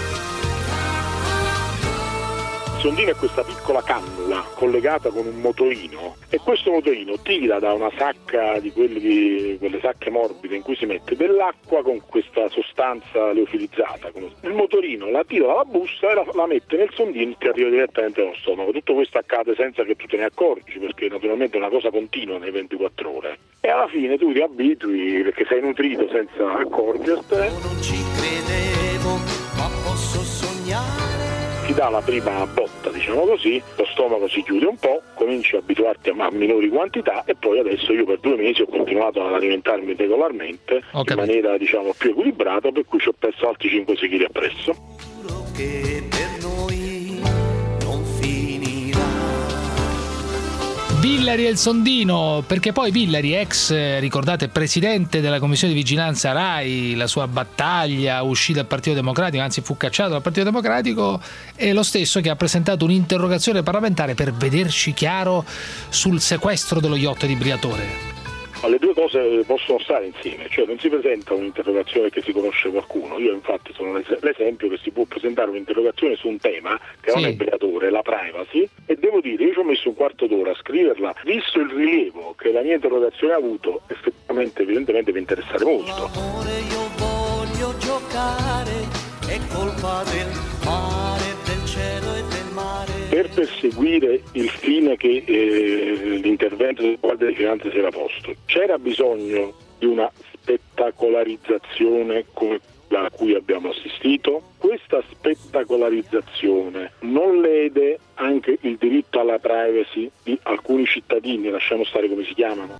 Il sondino è questa piccola cannula collegata con un motorino e questo motorino tira da una sacca di quelle sacche morbide in cui si mette dell'acqua con questa sostanza leofilizzata. Il motorino la tira dalla busta e la mette nel sondino e ti arriva direttamente nello stomaco. Tutto questo accade senza che tu te ne accorgi, perché naturalmente è una cosa continua nei 24 ore. E alla fine tu ti abitui perché sei nutrito senza accorgertene. Non ci credevo, ma posso sognare. Ti dà la prima botta di diciamo così, lo stomaco si chiude un po', cominci a abituarti a minori quantità e poi adesso io per 2 mesi ho continuato ad alimentarmi regolarmente in maniera diciamo più equilibrata, per cui ci ho perso altri 5-6 kg appresso. Che per noi non finirà. Villari e il sondino, perché poi Villari, ricordate, presidente della commissione di vigilanza RAI, la sua battaglia, uscì dal Partito Democratico, anzi fu cacciato dal Partito Democratico, è lo stesso che ha presentato un'interrogazione parlamentare per vederci chiaro sul sequestro dello yacht di Briatore. Le due cose possono stare insieme, cioè non si presenta un'interrogazione che si conosce qualcuno. Io infatti sono l'esempio che si può presentare un'interrogazione su un tema che non è Briatore, la privacy, e devo dire, io ci ho messo un quarto d'ora a scriverla, visto il rilievo che la mia interrogazione ha avuto, effettivamente evidentemente mi interessare molto. Amore, io voglio giocare, è colpa del mare, del cielo e del mare. Per perseguire il fine che l'intervento del Guardia di Finanza si era posto, c'era bisogno di una spettacolarizzazione come quella a cui abbiamo assistito? Questa spettacolarizzazione non lede anche il diritto alla privacy di alcuni cittadini, lasciamo stare come si chiamano?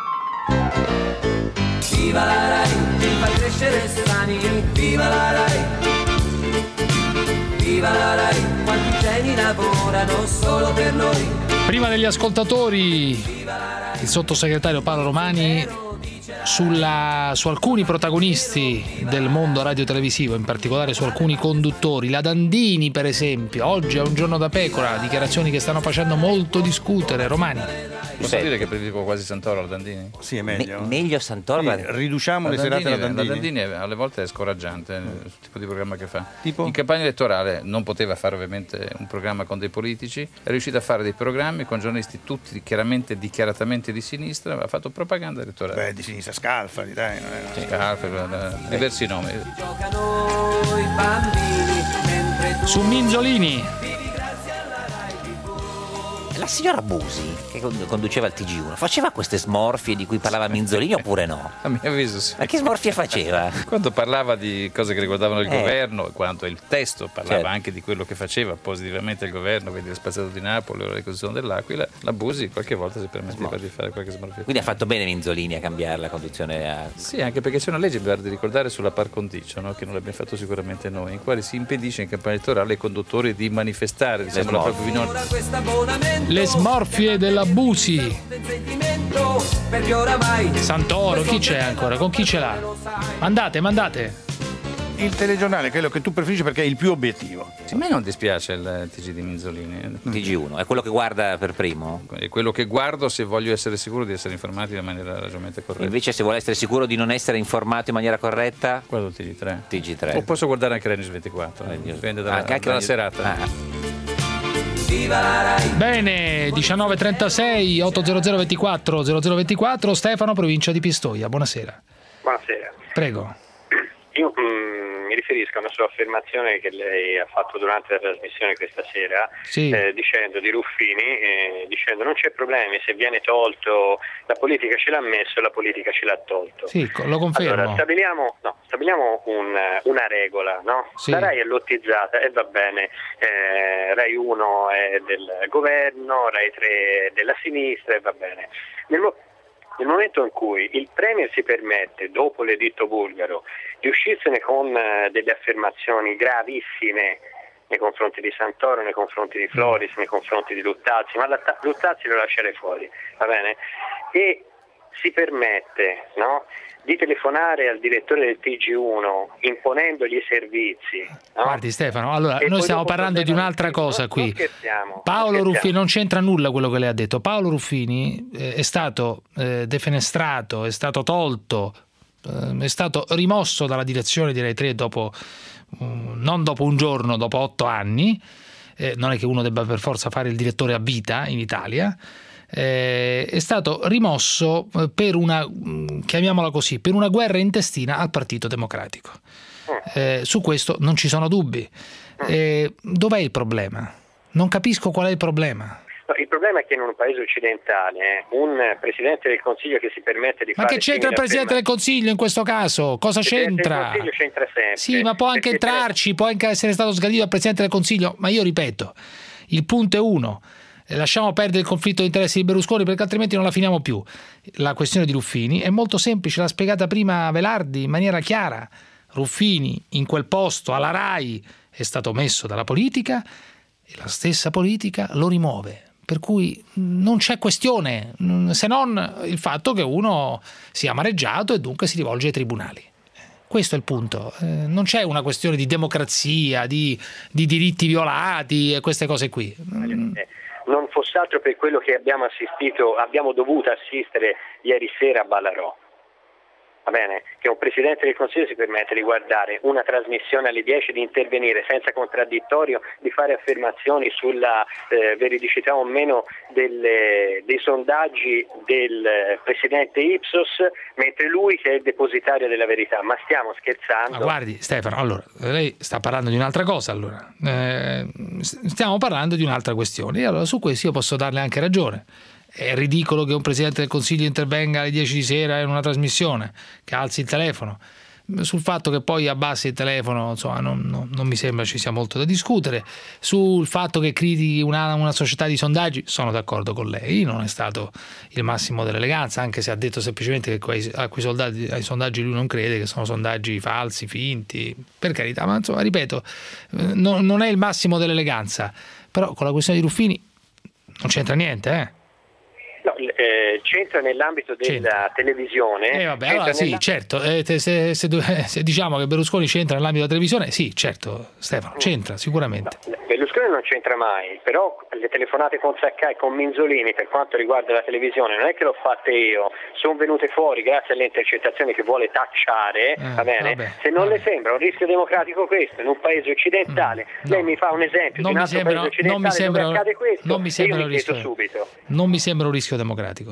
Viva la Rai, fa crescere strani, viva la Rai. Viva la Rai, quanti geni lavorano solo per noi. Prima degli ascoltatori, il sottosegretario Paolo Romani su alcuni protagonisti del mondo radiotelevisivo, in particolare su alcuni conduttori. La Dandini, per esempio, oggi è un giorno da pecora, dichiarazioni che stanno facendo molto discutere. Romani. Posso dire che prediligo quasi Santoro alla Dandini? Sì, è meglio. Meglio Santoro? Sì, riduciamo le serate alla Dandini. La Dandini alle volte è scoraggiante il tipo di programma che fa. In campagna elettorale non poteva fare ovviamente un programma con dei politici, è riuscita a fare dei programmi con giornalisti tutti dichiaratamente di sinistra, ha fatto propaganda elettorale. Beh, di sinistra, Scalfari, dai. Scalfari, diversi nomi. Giocano i bambini mentre Su Minzolini. La signora Busi, che conduceva il TG1, faceva queste smorfie di cui parlava Minzolini oppure no? A mio avviso sì. Ma che smorfie faceva? Quando parlava di cose che riguardavano il governo, quando il testo parlava anche di quello che faceva positivamente il governo, quindi lo spazzato di Napoli o la ricostruzione dell'Aquila, la Busi qualche volta si permetteva di fare qualche smorfia. Quindi ha fatto bene Minzolini a cambiare la conduzione Sì, anche perché c'è una legge, mi pare di ricordare, sulla par condicio, no? Che non l'abbiamo fatto sicuramente noi, in quale si impedisce in campagna elettorale ai conduttori di manifestare, diciamo, la propria opinione. Le smorfie della Busi. Santoro, chi c'è ancora? Con chi ce l'ha? Mandate. Il telegiornale è quello che tu preferisci perché è il più obiettivo. A me non dispiace il TG di Minzolini. TG1, è quello che guarda per primo? È quello che guardo se voglio essere sicuro di essere informati in maniera ragionalmente corretta. Invece se vuole essere sicuro di non essere informato in maniera corretta? Guardo il TG3. TG3. O posso guardare anche Renis 24, dipende dalla serata. Bene, 19:36, 800 24 0024. Stefano, provincia di Pistoia, buonasera. Buonasera. Prego. Io mi riferisco a una sua affermazione che lei ha fatto durante la trasmissione questa sera, dicendo di Ruffini, dicendo non c'è problemi, se viene tolto, la politica ce l'ha messo, la politica ce l'ha tolto. Sì, lo confermo. Allora, stabiliamo una regola, no? Sì. La RAI è lottizzata e va bene, RAI 1 è del governo, RAI 3 è della sinistra e va bene. Nel momento in cui il Premier si permette, dopo l'editto bulgaro, di uscirsene con delle affermazioni gravissime nei confronti di Santoro, nei confronti di Floris, nei confronti di Luttazzi, ma Luttazzi lo lascerei fuori, va bene? E si permette, no, di telefonare al direttore del TG1 imponendogli i servizi. No? Guardi Stefano, allora noi stiamo parlando di un'altra cosa qui. Paolo Ruffini, non c'entra nulla quello che lei ha detto. Paolo Ruffini è stato defenestrato, è stato tolto, è stato rimosso dalla direzione di Rai 3 non dopo un giorno, dopo 8 anni. Non è che uno debba per forza fare il direttore a vita in Italia. È stato rimosso per una, chiamiamola così, per una guerra intestina al Partito Democratico. Su questo non ci sono dubbi. Dov'è il problema? Non capisco qual è il problema. No, il problema è che in un paese occidentale un Presidente del Consiglio che si permette di fare... Ma che c'entra il Presidente del Consiglio in questo caso? Cosa c'entra? Il Presidente del Consiglio c'entra sempre. Sì, ma può anche entrarci, può anche essere stato sgradito dal Presidente del Consiglio, ma io ripeto, Il punto è uno: lasciamo perdere il conflitto di interessi di Berlusconi perché altrimenti non la finiamo più. La questione di Ruffini è molto semplice, l'ha spiegata prima Velardi in maniera chiara. Ruffini in quel posto alla RAI è stato messo dalla politica e la stessa politica lo rimuove. Per cui non c'è questione, se non il fatto che uno sia amareggiato e dunque si rivolge ai tribunali. Questo è il punto. Non c'è una questione di democrazia, di diritti violati e queste cose qui. Non fosse altro per quello che abbiamo dovuto assistere ieri sera a Ballarò. Va bene? Che un Presidente del Consiglio si permette di guardare una trasmissione alle 10, di intervenire senza contraddittorio, di fare affermazioni sulla veridicità o meno dei sondaggi del Presidente Ipsos, mentre lui che è il depositario della verità. Ma stiamo scherzando? Ma guardi Stefano, allora, lei sta parlando di un'altra cosa, allora. Stiamo parlando di un'altra questione e allora su questo io posso darle anche ragione. È ridicolo che un Presidente del Consiglio intervenga alle 10 di sera in una trasmissione, che alzi il telefono. Sul fatto che poi abbassi il telefono, insomma, non mi sembra ci sia molto da discutere. Sul fatto che critichi una società di sondaggi, sono d'accordo con lei, non è stato il massimo dell'eleganza, anche se ha detto semplicemente che ai sondaggi lui non crede, che sono sondaggi falsi, finti, per carità, ma insomma, ripeto, non è il massimo dell'eleganza. Però con la questione di Ruffini non c'entra niente, No, c'entra nell'ambito della televisione. Vabbè, allora sì, certo. Se diciamo che Berlusconi c'entra nell'ambito della televisione, sì, certo, Stefano, c'entra sicuramente. No, Berlusconi non c'entra mai, però le telefonate con Saccai e con Minzolini per quanto riguarda la televisione non è che l'ho fatte io, sono venute fuori grazie alle intercettazioni che vuole tacciare, va bene? Vabbè, se non le sembra un rischio democratico questo in un paese occidentale, lei mi fa un esempio di un altro paese occidentale dove accade questo, non mi sembra io mi chiedo subito. Non mi sembra un rischio democratico,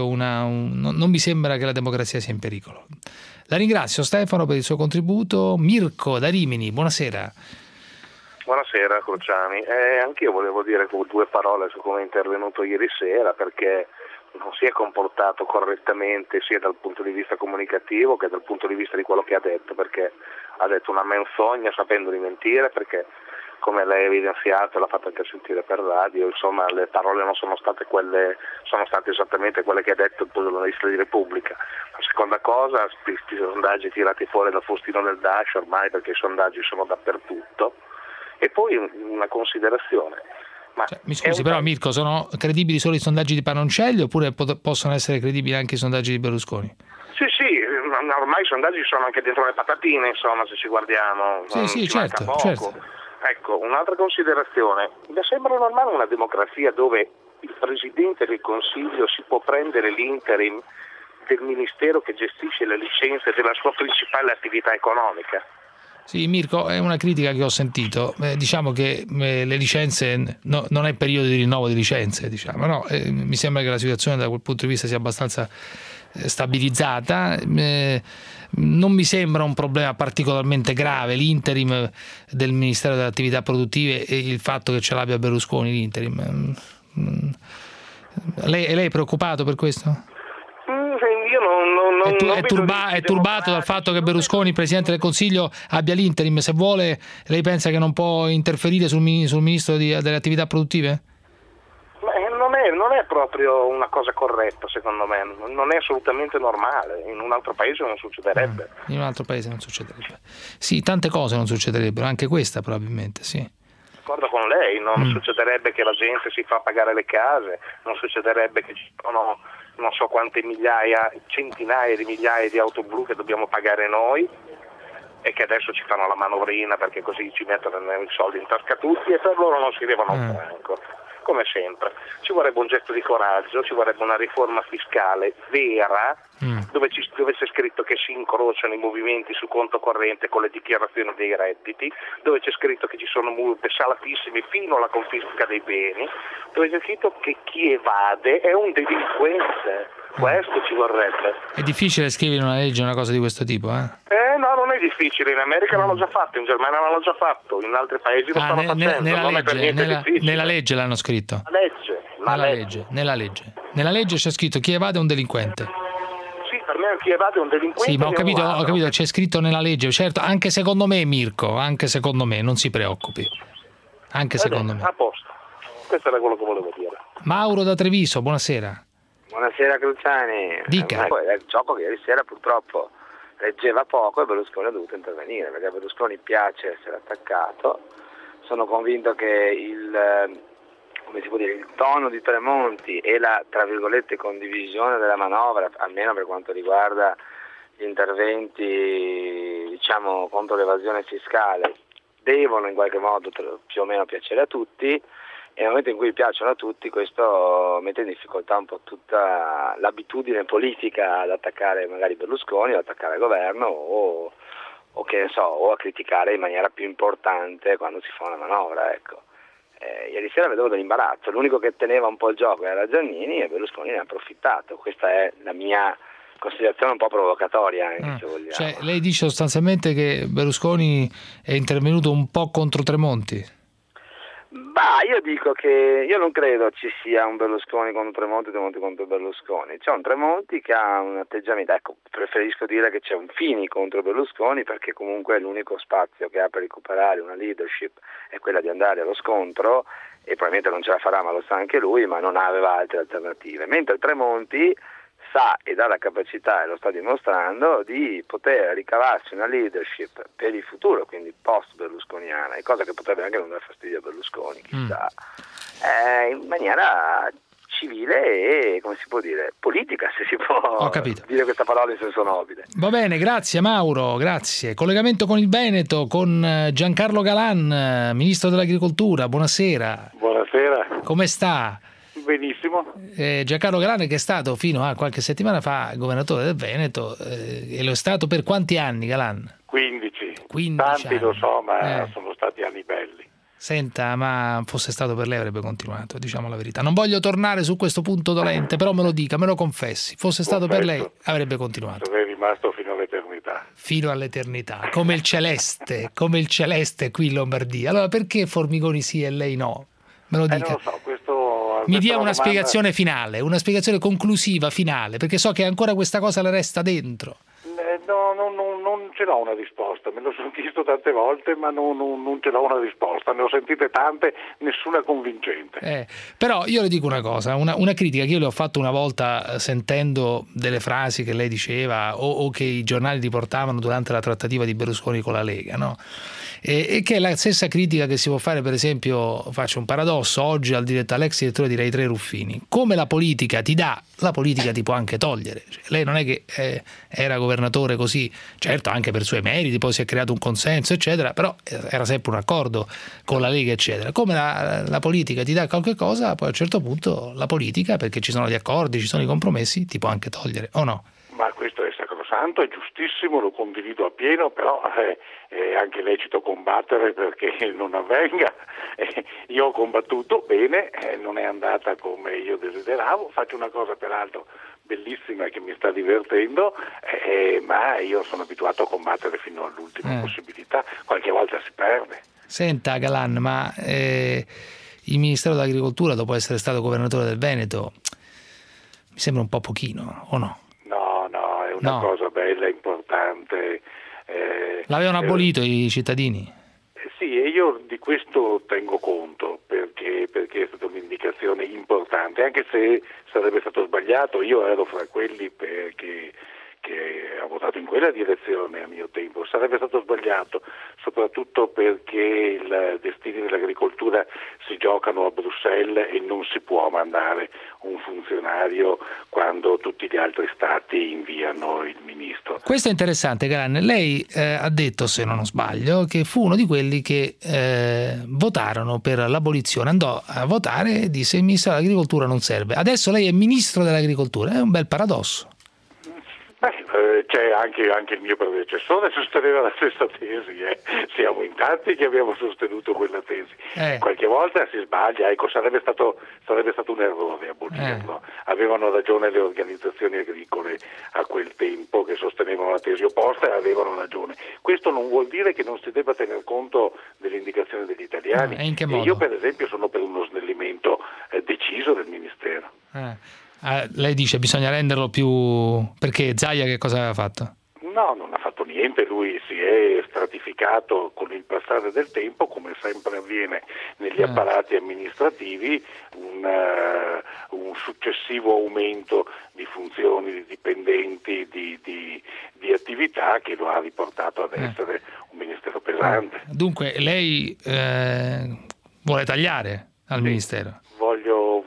non mi sembra che la democrazia sia in pericolo. La ringrazio Stefano per il suo contributo. Mirko da Rimini, buonasera. Buonasera Cruciani, anch'io volevo dire due parole su come è intervenuto ieri sera, perché non si è comportato correttamente sia dal punto di vista comunicativo che dal punto di vista di quello che ha detto, perché ha detto una menzogna sapendo di mentire, perché come lei ha evidenziato, l'ha fatto anche sentire per radio, insomma le parole non sono state quelle, sono state esattamente quelle che ha detto il giornalista di Repubblica. La seconda cosa, questi sondaggi tirati fuori dal fustino del Dash ormai, perché i sondaggi sono dappertutto. E poi una considerazione. Mi scusi, però Mirko, sono credibili solo i sondaggi di Pannoncelli oppure possono essere credibili anche i sondaggi di Berlusconi? Sì, ormai i sondaggi sono anche dentro le patatine, insomma, se ci guardiamo. Sì, certo. Ecco, un'altra considerazione. Mi sembra normale una democrazia dove il Presidente del Consiglio si può prendere l'interim del Ministero che gestisce le licenze della sua principale attività economica? Sì, Mirko, è una critica che ho sentito. Diciamo che le licenze, non è periodo di rinnovo di licenze, diciamo, no? Mi sembra che la situazione da quel punto di vista sia abbastanza stabilizzata. Non mi sembra un problema particolarmente grave l'interim del Ministero delle Attività Produttive e il fatto che ce l'abbia Berlusconi l'interim. Lei è preoccupato per questo? Io è turbato dal fatto che Berlusconi, Presidente del Consiglio, abbia l'interim. Se vuole, lei pensa che non può interferire sul Ministro delle Attività Produttive? Non è proprio una cosa corretta, secondo me, non è assolutamente normale, in un altro paese non succederebbe. In un altro paese non succederebbe. Sì, tante cose non succederebbero, anche questa probabilmente, sì. D'accordo con lei, non succederebbe che la gente si fa pagare le case, non succederebbe che ci sono non so quante migliaia, centinaia di migliaia di auto blu che dobbiamo pagare noi e che adesso ci fanno la manovrina perché così ci mettono i soldi in tasca tutti e per loro non si levano un franco. Come sempre, ci vorrebbe un gesto di coraggio, ci vorrebbe una riforma fiscale vera, dove c'è scritto che si incrociano i movimenti su conto corrente con le dichiarazioni dei redditi, dove c'è scritto che ci sono multe salatissime fino alla confisca dei beni, dove c'è scritto che chi evade è un delinquente. Questo ci vorrebbe. È difficile scrivere una legge una cosa di questo tipo, No, non è difficile, in America l'hanno già fatto, in Germania l'hanno già fatto, in altri paesi lo stanno facendo, non è per niente difficile. Nella legge l'hanno scritto? Nella legge. Nella legge c'è scritto chi evade è un delinquente. Sì, per me chi evade è un delinquente. Sì, ma ho capito, c'è scritto nella legge, certo, anche secondo me Mirko, non si preoccupi. Anche secondo me. A posto. Questo era quello che volevo dire. Mauro da Treviso, buonasera. Buonasera Cruciani. Dica. Il gioco che ieri sera purtroppo leggeva poco e Berlusconi ha dovuto intervenire, perché a Berlusconi piace essere attaccato. Sono convinto che il tono di Tremonti e la, tra virgolette, condivisione della manovra, almeno per quanto riguarda gli interventi, diciamo, contro l'evasione fiscale, devono in qualche modo più o meno piacere a tutti, e nel momento in cui piacciono a tutti questo mette in difficoltà un po' tutta l'abitudine politica ad attaccare magari Berlusconi, ad attaccare il governo o che ne so, o a criticare in maniera più importante quando si fa una manovra, ecco. Ieri sera vedevo dell'imbarazzo, l'unico che teneva un po' il gioco era Giannini e Berlusconi ne ha approfittato. Questa è la mia considerazione un po' provocatoria anche, se vogliamo. Cioè, lei dice sostanzialmente che Berlusconi è intervenuto un po' contro Tremonti? Bah, io dico che io non credo ci sia un Berlusconi contro Tremonti, Tremonti contro Berlusconi. C'è un Tremonti che ha un atteggiamento, ecco, preferisco dire che c'è un Fini contro Berlusconi, perché comunque l'unico spazio che ha per recuperare una leadership è quella di andare allo scontro, e probabilmente non ce la farà, ma lo sa anche lui, ma non aveva altre alternative. Mentre Tremonti sa ed ha la capacità, e lo sta dimostrando, di poter ricavarsi una leadership per il futuro, quindi post berlusconiana, e cosa che potrebbe anche non dar fastidio a Berlusconi, chissà, in maniera civile e, come si può dire, politica, se si può dire questa parola in senso nobile. Va bene, grazie Mauro, grazie. Collegamento con il Veneto, con Giancarlo Galan, Ministro dell'Agricoltura, buonasera. Buonasera. Come sta? Benissimo. Giancarlo Galan, che è stato fino a qualche settimana fa governatore del Veneto, e lo è stato per quanti anni, Galan? 15 tanti anni. Lo so, ma sono stati anni belli. Senta, ma fosse stato per lei avrebbe continuato, diciamo la verità. Non voglio tornare su questo punto dolente, però me lo dica, me lo confessi. Fosse stato per lei avrebbe continuato. Dove è rimasto fino all'eternità. Fino all'eternità, come il celeste qui in Lombardia. Allora perché Formigoni sì e lei no? Me lo dica. Non lo so, questo mi dia una spiegazione finale, una spiegazione conclusiva finale, perché so che ancora questa cosa le resta dentro. No, non ce l'ho una risposta, me lo sono chiesto tante volte, ma non ce l'ho una risposta, ne ho sentite tante, nessuna convincente. Però io le dico una cosa, una critica che io le ho fatto una volta sentendo delle frasi che lei diceva o che i giornali riportavano durante la trattativa di Berlusconi con la Lega, no? E che è la stessa critica che si può fare, per esempio, faccio un paradosso, oggi all'ex direttore di Rai 3 Ruffini: come la politica ti dà, la politica ti può anche togliere. Cioè, lei non è che era governatore così, certo anche per suoi meriti, poi si è creato un consenso eccetera, però era sempre un accordo con la Lega eccetera. Come la politica ti dà qualche cosa, poi a un certo punto la politica, perché ci sono gli accordi, ci sono i compromessi, ti può anche togliere, o no? Ma questo è sacrosanto, è giustissimo, lo condivido appieno, però è anche lecito combattere perché non avvenga. Io ho combattuto bene, non è andata come io desideravo. Faccio una cosa peraltro bellissima che mi sta divertendo, ma io sono abituato a combattere fino all'ultima possibilità. Qualche volta si perde. Senta Galan, ma il Ministero dell'Agricoltura, dopo essere stato governatore del Veneto, mi sembra un po' pochino, o no? No, è una cosa bella, importante. L'avevano abolito i cittadini? Sì, e io di questo tengo conto perché è stata un'indicazione importante, anche se sarebbe stato sbagliato. Io ero fra quelli che ha votato in quella direzione a mio tempo. Sarebbe stato sbagliato soprattutto perché i destini dell'agricoltura si giocano a Bruxelles e non si può mandare un funzionario quando tutti gli altri stati inviano il ministro. Questo è interessante, Galan. Lei ha detto, se non sbaglio, che fu uno di quelli che votarono per l'abolizione, andò a votare e disse: il ministro dell'agricoltura non serve. Adesso lei è ministro dell'agricoltura, è un bel paradosso. C'è anche il mio predecessore sosteneva la stessa tesi, siamo in tanti che abbiamo sostenuto quella tesi. Qualche volta si sbaglia, ecco, sarebbe stato un errore abolirlo. Avevano ragione le organizzazioni agricole a quel tempo che sostenevano la tesi opposta e avevano ragione. Questo non vuol dire che non si debba tener conto delle indicazioni degli italiani. In che modo? Io per esempio sono per uno snellimento deciso del Ministero. Lei dice bisogna renderlo più... Perché Zaia che cosa aveva fatto? No, non ha fatto niente, lui si è stratificato modificato con il passare del tempo, come sempre avviene negli apparati amministrativi, un successivo aumento di funzioni, di dipendenti, di attività che lo ha riportato ad essere un ministero pesante. Dunque lei vuole tagliare al ministero? Voglio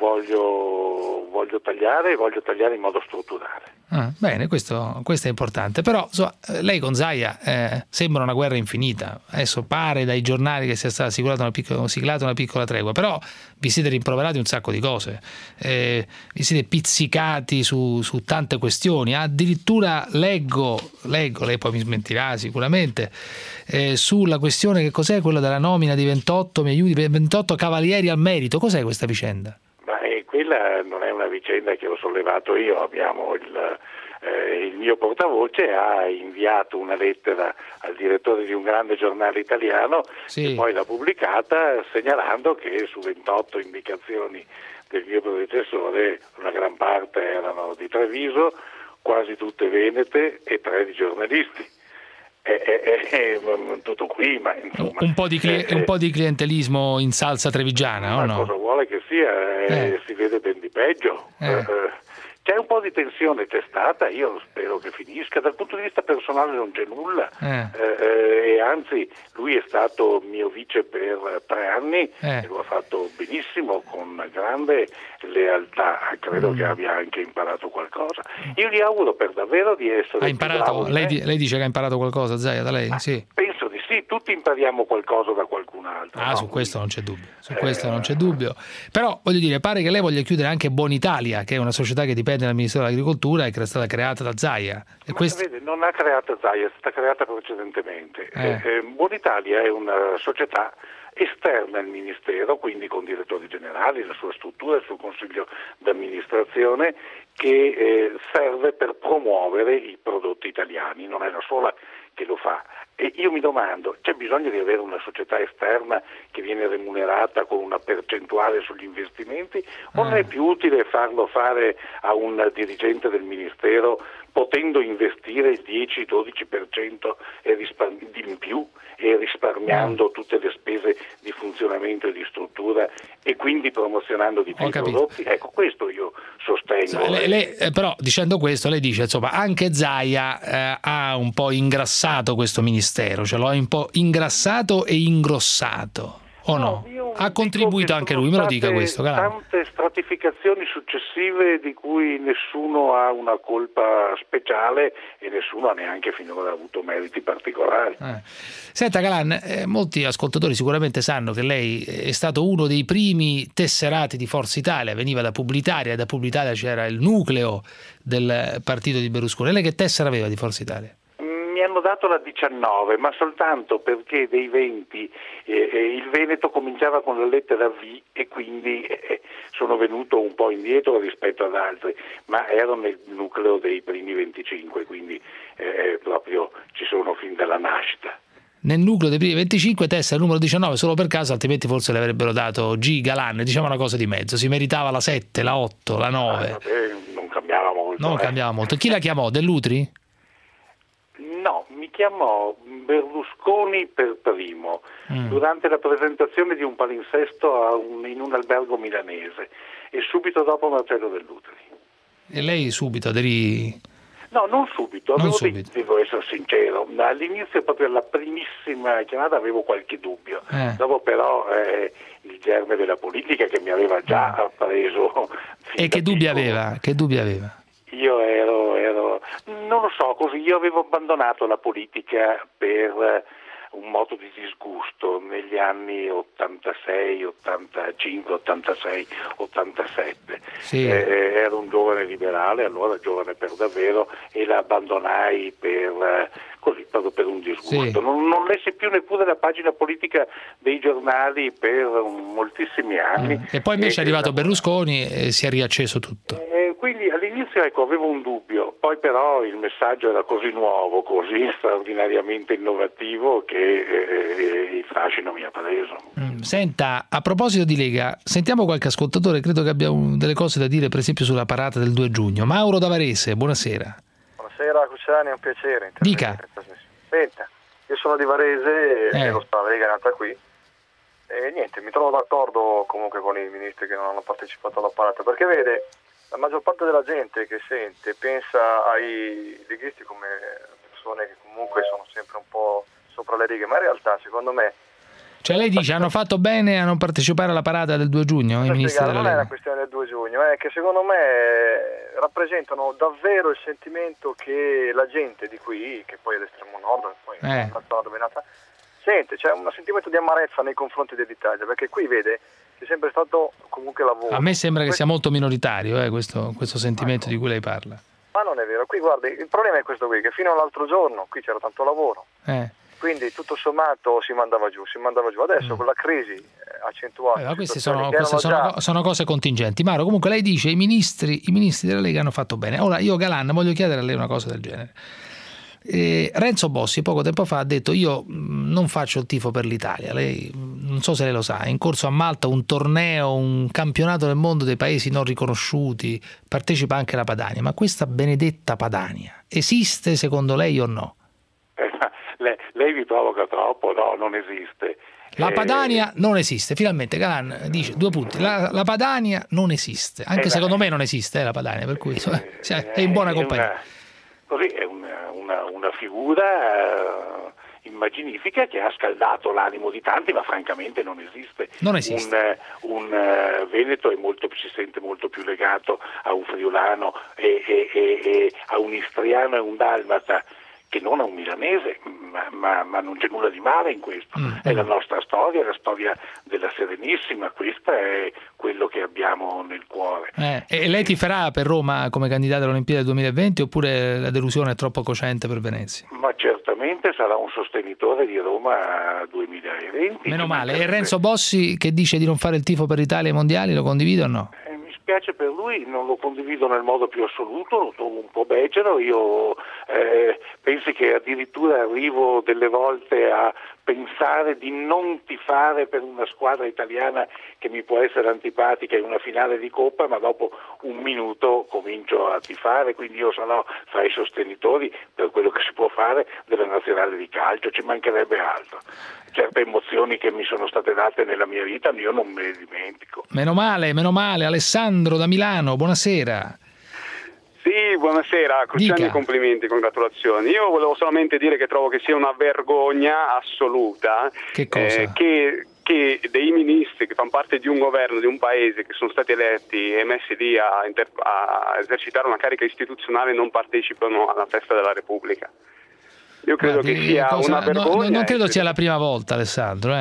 tagliare in modo strutturale. Bene, questo è importante, però lei con Zaia sembra una guerra infinita. Adesso pare dai giornali che sia stata siglata una piccola tregua, però vi siete rimproverati un sacco di cose, vi siete pizzicati su tante questioni, addirittura leggo, lei poi mi smentirà sicuramente, sulla questione che cos'è quella della nomina di 28 cavalieri al merito. Cos'è questa vicenda? Quella non è una vicenda che ho sollevato io, abbiamo il mio portavoce ha inviato una lettera al direttore di un grande giornale italiano e poi l'ha pubblicata segnalando che su 28 indicazioni del mio predecessore una gran parte erano di Treviso, quasi tutte venete e 3 di giornalisti. Tutto qui, ma insomma un po' di clientelismo in salsa trevigiana, o no? Cosa vuole che sia, si vede ben di peggio. C'è un po' di tensione, c'è stata, io spero che finisca. Dal punto di vista personale non c'è nulla, e anzi lui è stato mio vice per 3 anni e lo ha fatto benissimo, con grande lealtà. Credo che abbia anche imparato qualcosa. Io gli auguro per davvero di essere... Ha imparato? Lei dice che ha imparato qualcosa, Zaia, da lei? Sì. Penso di sì, tutti impariamo qualcosa da qualcun altro. Su questo non c'è dubbio, non c'è dubbio. Però voglio dire, pare che lei voglia chiudere anche Bonitalia, che è una società che dipende dal Ministero dell'Agricoltura e che è stata creata da Zaia. Vede, non ha creata Zaia, è stata creata precedentemente. Bonitalia è una società esterna al Ministero, quindi con direttori generali, la sua struttura, il suo consiglio d'amministrazione, che serve per promuovere i prodotti italiani, non è la sola che lo fa. E io mi domando, c'è bisogno di avere una società esterna che viene remunerata con una percentuale sugli investimenti, o non è più utile farlo fare a un dirigente del Ministero, potendo investire il 10-12% in più e risparmiando tutte le spese di funzionamento e di struttura, e quindi promozionando di più i prodotti? Ecco, questo io sostengo. Lei, però dicendo questo lei dice, insomma, anche Zaia ha un po' ingrassato questo ministero, cioè lo ha un po' ingrassato e ingrossato, o no? Ha contribuito anche lui, me lo dica questo. Tante stratificazioni successive di cui nessuno ha una colpa speciale e nessuno ha neanche finora avuto meriti particolari. Senta Galan, molti ascoltatori sicuramente sanno che lei è stato uno dei primi tesserati di Forza Italia, veniva da Publitalia, e da Publitalia c'era il nucleo del partito di Berlusconi. Lei che tessera aveva di Forza Italia? Mi hanno dato la 19, ma soltanto perché dei 20 il Veneto cominciava con la lettera V e quindi sono venuto un po' indietro rispetto ad altri, ma ero nel nucleo dei primi 25, quindi proprio ci sono fin dalla nascita. Nel nucleo dei primi 25 tessera il numero 19 solo per caso, altrimenti forse le avrebbero dato G. Galan, diciamo una cosa di mezzo, si meritava la 7, la 8, la 9. Non cambiava molto. Non cambiava molto. Chi la chiamò? Dell'Utri? No, mi chiamò Berlusconi per primo, durante la presentazione di un palinsesto in un albergo milanese, e subito dopo Marcello Dell'Utri. E lei subito aderì? No, non subito, devo essere sincero. All'inizio, proprio alla primissima chiamata, avevo qualche dubbio. Dopo però il germe della politica che mi aveva già preso. E che dubbi aveva? Io ero non lo so, così io avevo abbandonato la politica per un moto di disgusto negli anni 86, 85, 86, 87. Sì. Ero un giovane liberale, allora giovane per davvero, e la abbandonai proprio per un disgusto. Sì. Non lessi più neppure la pagina politica dei giornali per moltissimi anni. E poi invece è arrivato Berlusconi e si è riacceso tutto. Quindi all'inizio avevo un dubbio, poi però il messaggio era così nuovo, così straordinariamente innovativo che il fascino mi ha preso. Senta, a proposito di Lega, sentiamo qualche ascoltatore, credo che abbia delle cose da dire, per esempio sulla parata del 2 giugno. Mauro da Varese, buonasera. Buonasera Cruciani, è un piacere. Dica. Senta, Io sono di Varese e lo sta, la Lega è nata qui. E niente, mi trovo d'accordo comunque con i ministri che non hanno partecipato alla parata, perché vede, la maggior parte della gente che sente pensa ai leghisti come persone che comunque sono sempre un po' sopra le righe, ma in realtà secondo me... Cioè lei dice hanno fatto bene a non partecipare alla parata del 2 giugno i ministri della Lega? Non è una questione del 2 giugno, è che secondo me rappresentano davvero il sentimento che la gente di qui, che poi è l'estremo nord, poi è una zona dove è nata, sente, c'è un sentimento di amarezza nei confronti dell'Italia, perché qui vede che è sempre stato comunque lavoro. A me sembra che sia molto minoritario questo sentimento di cui lei parla. Ma non è vero, qui guardi, il problema è questo qui, che fino all'altro giorno qui c'era tanto lavoro. Quindi tutto sommato si mandava giù. Adesso con la crisi accentuata. Queste sono cose contingenti. Maro, comunque lei dice i ministri della Lega hanno fatto bene. Ora io Galan voglio chiedere a lei una cosa del genere. Renzo Bossi poco tempo fa ha detto io non faccio il tifo per l'Italia. Lei, non so se lei lo sa, è in corso a Malta un torneo, un campionato del mondo dei paesi non riconosciuti, partecipa anche la Padania, ma questa benedetta Padania esiste secondo lei o no? Lei vi provoca troppo, no, non esiste. La Padania non esiste, finalmente Galan dice 2 punti, la Padania non esiste, anche secondo me non esiste la Padania, per cui è in buona compagnia. Così è una figura immaginifica che ha scaldato l'animo di tanti, ma francamente non esiste. Non esiste. Un veneto si sente molto più legato a un friulano e a un istriano e un dalmata che non a un milanese, ma non c'è nulla di male in questo. È la nostra storia, la storia della Serenissima, questo è quello che abbiamo nel cuore. E lei tiferà per Roma come candidata alle Olimpiadi 2020 oppure la delusione è troppo cocente per Venezia? Ma certamente sarà un sostenitore di Roma 2020. Meno male. E Renzo Bossi che dice di non fare il tifo per l'Italia ai mondiali, lo condivide o no? Mi spiace per lui, non lo condivido nel modo più assoluto, lo trovo un po' becero. Io pensi che addirittura arrivo delle volte a pensare di non tifare per una squadra italiana che mi può essere antipatica in una finale di Coppa, ma dopo un minuto comincio a tifare, quindi io sarò fra i sostenitori per quello che si può fare della nazionale di calcio, ci mancherebbe altro. Certe emozioni che mi sono state date nella mia vita io non me le dimentico. Meno male. Alessandro da Milano, buonasera. Sì, buonasera, cruciali complimenti, congratulazioni. Io volevo solamente dire che trovo che sia una vergogna assoluta che dei ministri che fanno parte di un governo, di un paese, che sono stati eletti e messi lì a esercitare una carica istituzionale non partecipano alla festa della Repubblica. Io credo che sia una vergogna. Non credo sia la prima volta, Alessandro.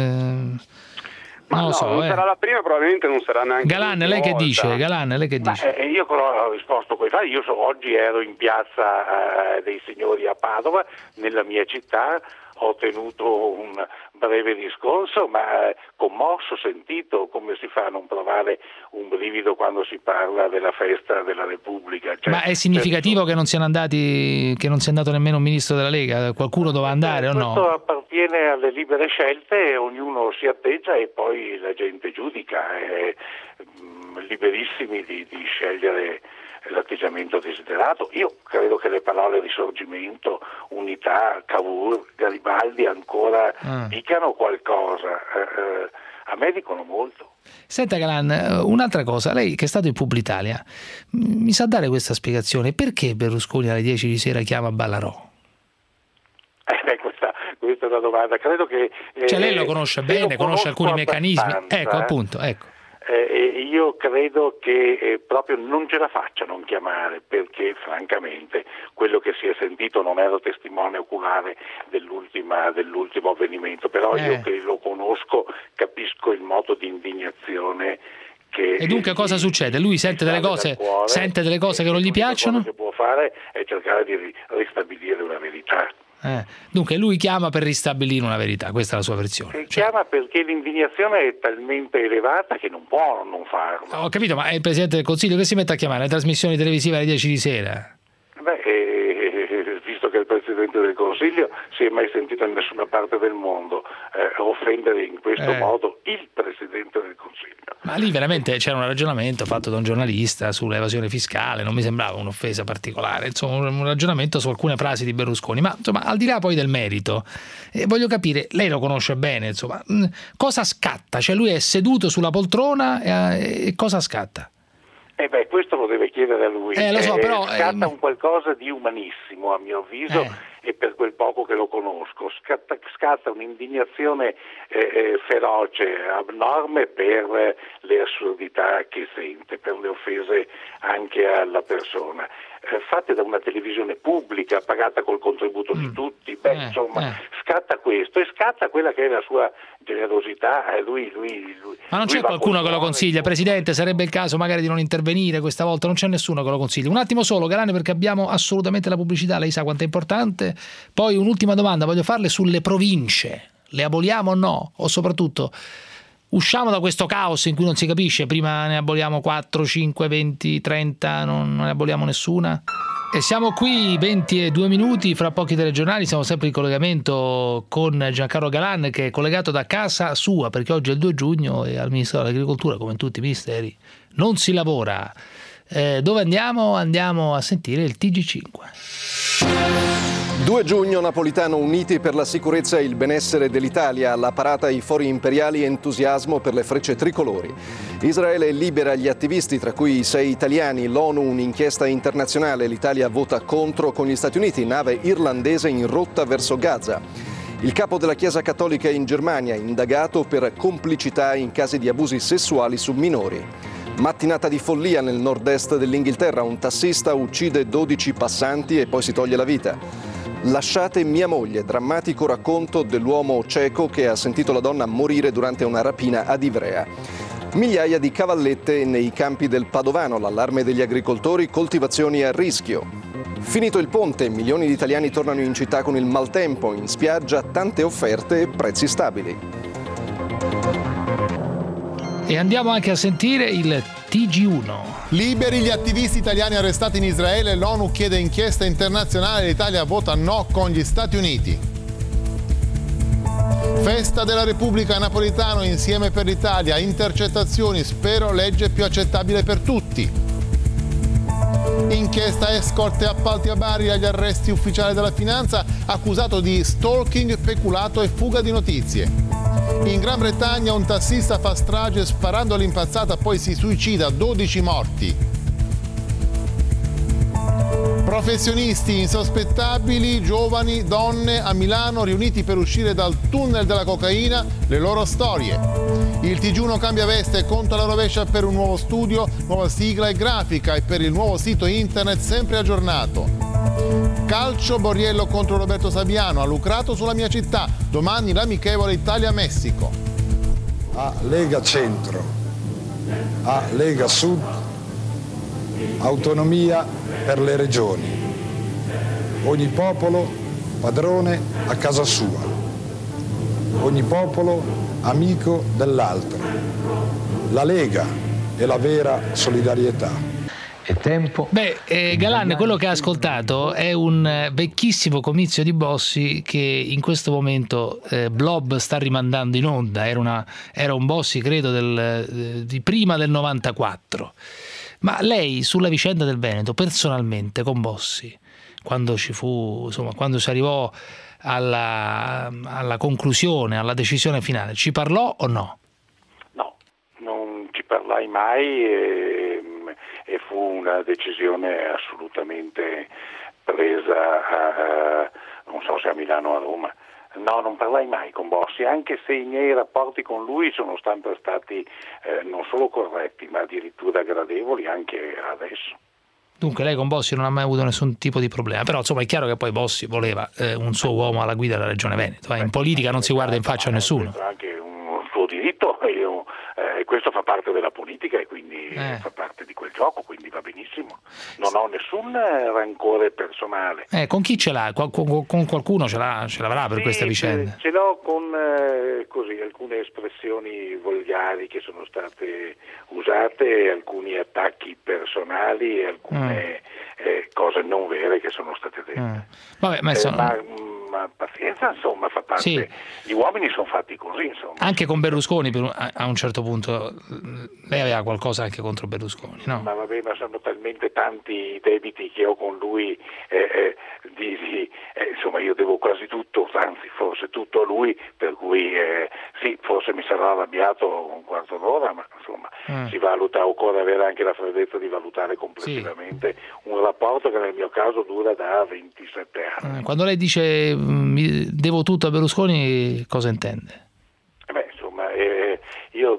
Non lo so. Non sarà la prima, probabilmente non sarà neanche Galan, lei che dice? Io però ho risposto coi fatti. Io oggi ero in piazza dei Signori a Padova, nella mia città, ho tenuto un breve discorso, ma commosso, sentito. Come si fa a non provare un brivido quando si parla della festa della Repubblica? Ma è significativo che non siano andati, che non sia andato nemmeno un ministro della Lega? Qualcuno doveva andare o no? Questo appartiene alle libere scelte, ognuno si atteggia e poi la gente giudica. Liberissimi di scegliere l'atteggiamento desiderato. Io credo che le parole risorgimento, unità, Cavour, Garibaldi ancora dicano qualcosa. A me dicono molto. Senta Galan, un'altra cosa, lei che è stato in Publitalia, mi sa dare questa spiegazione, perché Berlusconi alle 10 di sera chiama Ballarò? Questa è una domanda, credo che... Cioè lei lo conosce bene, conosce alcuni meccanismi, ecco. Io credo che proprio non ce la faccia non chiamare, perché francamente quello che si è sentito, non ero testimone oculare dell'ultimo avvenimento, però io che lo conosco capisco il modo di indignazione che... E dunque cosa succede? Lui sente delle cose che non gli piacciono? Quello che può fare è cercare di ristabilire una verità. Dunque lui chiama per ristabilire una verità, questa è la sua versione. Chiama perché l'indignazione è talmente elevata che non può non farlo. Ho capito, ma è il Presidente del Consiglio che si mette a chiamare le trasmissioni televisive alle 10 di sera? Visto che il Presidente del Consiglio si è mai sentito in nessuna parte del mondo offendere in questo modo il Presidente del Consiglio. Ma lì veramente c'era un ragionamento fatto da un giornalista sull'evasione fiscale, non mi sembrava un'offesa particolare, insomma un ragionamento su alcune frasi di Berlusconi, ma insomma al di là poi del merito, voglio capire, lei lo conosce bene, insomma, cosa scatta? Cioè lui è seduto sulla poltrona e cosa scatta? Questo lo deve chiedere a lui. Lo so, però, scatta un qualcosa di umanissimo, a mio avviso, e per quel poco che lo conosco. Scatta un'indignazione feroce, abnorme per le assurdità che sente, per le offese anche alla persona. Fatte da una televisione pubblica, pagata col contributo di tutti, scatta questo e scatta quella che è la sua generosità. Ma non c'è qualcuno che lo consiglia, Presidente? Sarebbe il caso magari di non intervenire questa volta, non c'è nessuno che lo consigli. Un attimo solo, Galan, perché abbiamo assolutamente la pubblicità, lei sa quanto è importante. Poi un'ultima domanda voglio farle sulle province, le aboliamo o no? O soprattutto usciamo da questo caos in cui non si capisce, prima ne aboliamo 4, 5, 20, 30, non ne aboliamo nessuna? E siamo qui, 22 minuti, fra pochi telegiornali, siamo sempre in collegamento con Giancarlo Galan, che è collegato da casa sua, perché oggi è il 2 giugno e al Ministero dell'Agricoltura, come in tutti i ministeri, non si lavora. Dove andiamo? Andiamo a sentire il TG5. 2 giugno, Napolitano, uniti per la sicurezza e il benessere dell'Italia. Alla parata i fori imperiali, entusiasmo per le frecce tricolori. Israele libera gli attivisti, tra cui i 6 italiani. L'ONU, un'inchiesta internazionale. L'Italia vota contro con gli Stati Uniti. Nave irlandese in rotta verso Gaza. Il capo della Chiesa Cattolica in Germania, indagato per complicità in casi di abusi sessuali su minori. Mattinata di follia nel nord-est dell'Inghilterra. Un tassista uccide 12 passanti e poi si toglie la vita. Lasciate mia moglie, drammatico racconto dell'uomo cieco che ha sentito la donna morire durante una rapina ad Ivrea. Migliaia di cavallette nei campi del Padovano, l'allarme degli agricoltori, coltivazioni a rischio. Finito il ponte, milioni di italiani tornano in città con il maltempo, in spiaggia tante offerte e prezzi stabili. E andiamo anche a sentire il TG1. Liberi gli attivisti italiani arrestati in Israele, l'ONU chiede inchiesta internazionale, l'Italia vota no con gli Stati Uniti. Festa della Repubblica, Napolitano, insieme per l'Italia, intercettazioni, spero legge più accettabile per tutti. Inchiesta escort e appalti a Bari, agli arresti ufficiali della finanza, accusato di stalking, peculato e fuga di notizie. In Gran Bretagna un tassista fa strage sparando all'impazzata, poi si suicida, 12 morti. Professionisti insospettabili, giovani, donne a Milano riuniti per uscire dal tunnel della cocaina, le loro storie. Il TG1 cambia veste, conto alla rovescia per un nuovo studio, nuova sigla e grafica e per il nuovo sito internet sempre aggiornato. Calcio, Borriello contro Roberto Saviano, ha lucrato sulla mia città, domani l'amichevole Italia-Messico. A Lega Centro, a Lega Sud, autonomia per le regioni. Ogni popolo padrone a casa sua, ogni popolo amico dell'altro. La Lega è la vera solidarietà. Tempo. Galan, quello che ha ascoltato è un vecchissimo comizio di Bossi che in questo momento Blob sta rimandando in onda. Era un Bossi, credo, di prima del 94. Ma lei sulla vicenda del Veneto, personalmente con Bossi, quando ci fu, insomma, quando si arrivò alla conclusione, alla decisione finale, ci parlò o no? No, non ci parlai mai e fu una decisione assolutamente presa non so se a Milano o a Roma. No, non parlai mai con Bossi, anche se i miei rapporti con lui sono sempre stati non solo corretti, ma addirittura gradevoli anche adesso. Dunque lei con Bossi non ha mai avuto nessun tipo di problema, però insomma è chiaro che poi Bossi voleva un suo uomo alla guida della Regione Veneto. In politica non si guarda in faccia a nessuno. Anche un suo diritto, e questo fa parte della politica e quindi fa parte di quel gioco, quindi va benissimo. Non ho nessun rancore personale. Con chi ce l'ha? Con qualcuno ce l'avrà per questa vicenda? Ce l'ho con alcune espressioni espressioni volgari che sono state usate, alcuni attacchi personali e alcune cose non vere che sono state dette. Vabbè, ma pazienza, insomma, fa parte. Sì. Gli uomini sono fatti così, insomma. Anche con Berlusconi a un certo punto lei aveva qualcosa anche contro Berlusconi, no? Ma vabbè, ma sono talmente tanti i debiti che ho con lui, insomma io devo quasi tutto, anzi forse tutto a lui, per cui sì, forse mi sarà arrabbiato un quarto d'ora, ma insomma si valuta, occorre avere anche la freddezza di valutare complessivamente un rapporto che nel mio caso dura da 27 anni. Quando lei dice devo tutto a Berlusconi, cosa intende? Insomma, io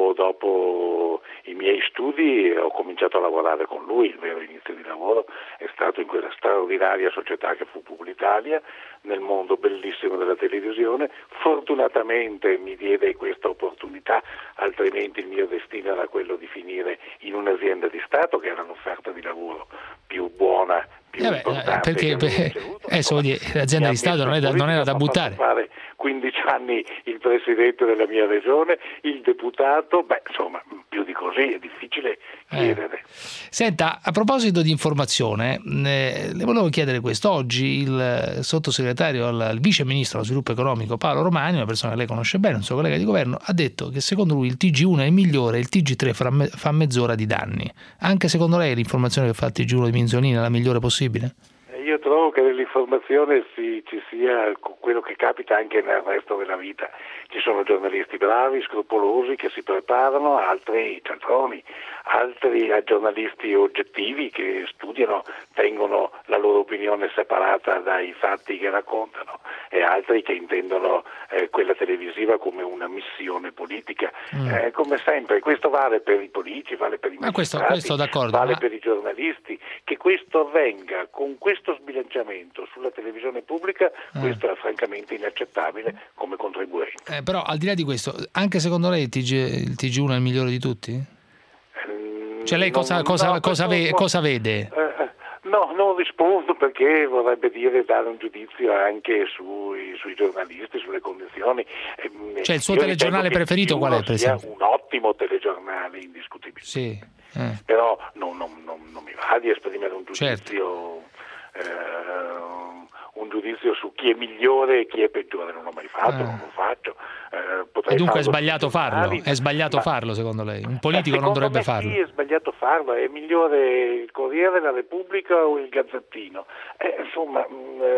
dopo i miei studi ho cominciato a lavorare con lui. Il vero inizio di lavoro è stato in quella straordinaria società che fu Publitalia, nel mondo bellissimo della televisione. Fortunatamente mi diede questa opportunità, altrimenti il mio destino era quello di finire in un'azienda di Stato, che era l'offerta di lavoro più buona, più importante. Perché l'azienda di Stato non era da buttare. Fare 15 anni il presidente della mia regione, il deputato, insomma, più di così è difficile chiedere. Senta, a proposito di informazione, le volevo chiedere questo. Oggi il sottosegretario al vice ministro dello sviluppo economico Paolo Romani, una persona che lei conosce bene, un suo collega di governo, ha detto che secondo lui il TG1 è il migliore, il TG3 fa mezz'ora di danni. Anche secondo lei l'informazione che fa il TG1 di Minzolini è la migliore possibile? Io trovo che nell'informazione ci sia quello che capita anche nel resto della vita. Ci sono giornalisti bravi, scrupolosi, che si preparano, altri cialtroni, altri giornalisti oggettivi che studiano, tengono la loro opinione separata dai fatti che raccontano, e altri che intendono quella televisiva come una missione politica. Come sempre, questo vale per i politici, vale per i magistrati, questo d'accordo, vale per i giornalisti. Che questo avvenga con questo sbilanciamento sulla televisione pubblica, questo è francamente inaccettabile come contribuente. Però al di là di questo, anche secondo lei il TG1 è il migliore di tutti? Cioè lei cosa vede? No, non rispondo, perché vorrebbe dire dare un giudizio anche sui giornalisti, sulle condizioni. Cioè il suo telegiornale preferito qual è, per esempio? Un ottimo telegiornale, indiscutibilmente. Sì. Però non mi va di esprimere un giudizio, un giudizio su chi è migliore e chi è peggiore. Non l'ho mai fatto, non lo faccio. E dunque è sbagliato farlo? È sbagliato farlo secondo lei? Un politico non dovrebbe farlo? Sì, è sbagliato farlo. È migliore il Corriere, la Repubblica o il Gazzettino? Insomma,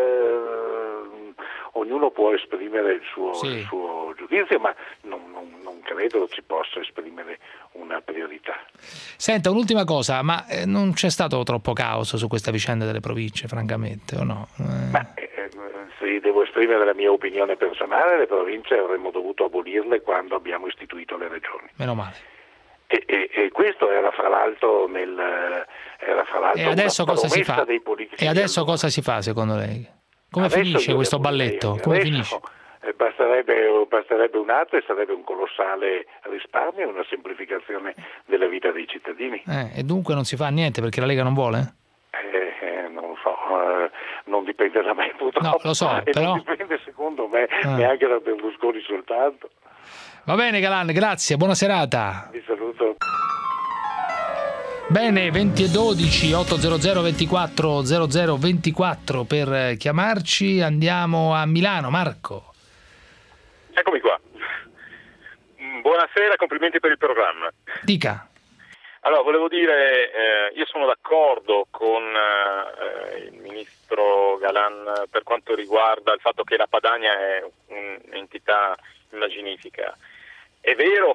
ognuno può esprimere il suo giudizio, ma non credo ci possa esprimere una priorità. Senta, un'ultima cosa, ma non c'è stato troppo caos su questa vicenda delle province, francamente, o no? Se devo esprimere la mia opinione personale, le province avremmo dovuto abolirle quando abbiamo istituito le regioni. Meno male. E questo era fra l'altro e adesso cosa si fa? Dei politici. E adesso cosa si fa secondo lei? Come adesso finisce questo balletto? Come finisce? Basterebbe un atto e sarebbe un colossale risparmio e una semplificazione della vita dei cittadini. E dunque non si fa niente perché la Lega non vuole? Non lo so, non dipende da me purtroppo. No, lo so, però non dipende secondo me neanche da Berlusconi soltanto. Va bene Galan, grazie, buona serata. Vi saluto. Bene, 20:12, 800 24 00 24 per chiamarci. Andiamo a Milano. Marco. Eccomi qua. Buonasera, complimenti per il programma. Dica. Allora, volevo dire, io sono d'accordo con il ministro Galan per quanto riguarda il fatto che la Padania è un'entità immaginifica. È vero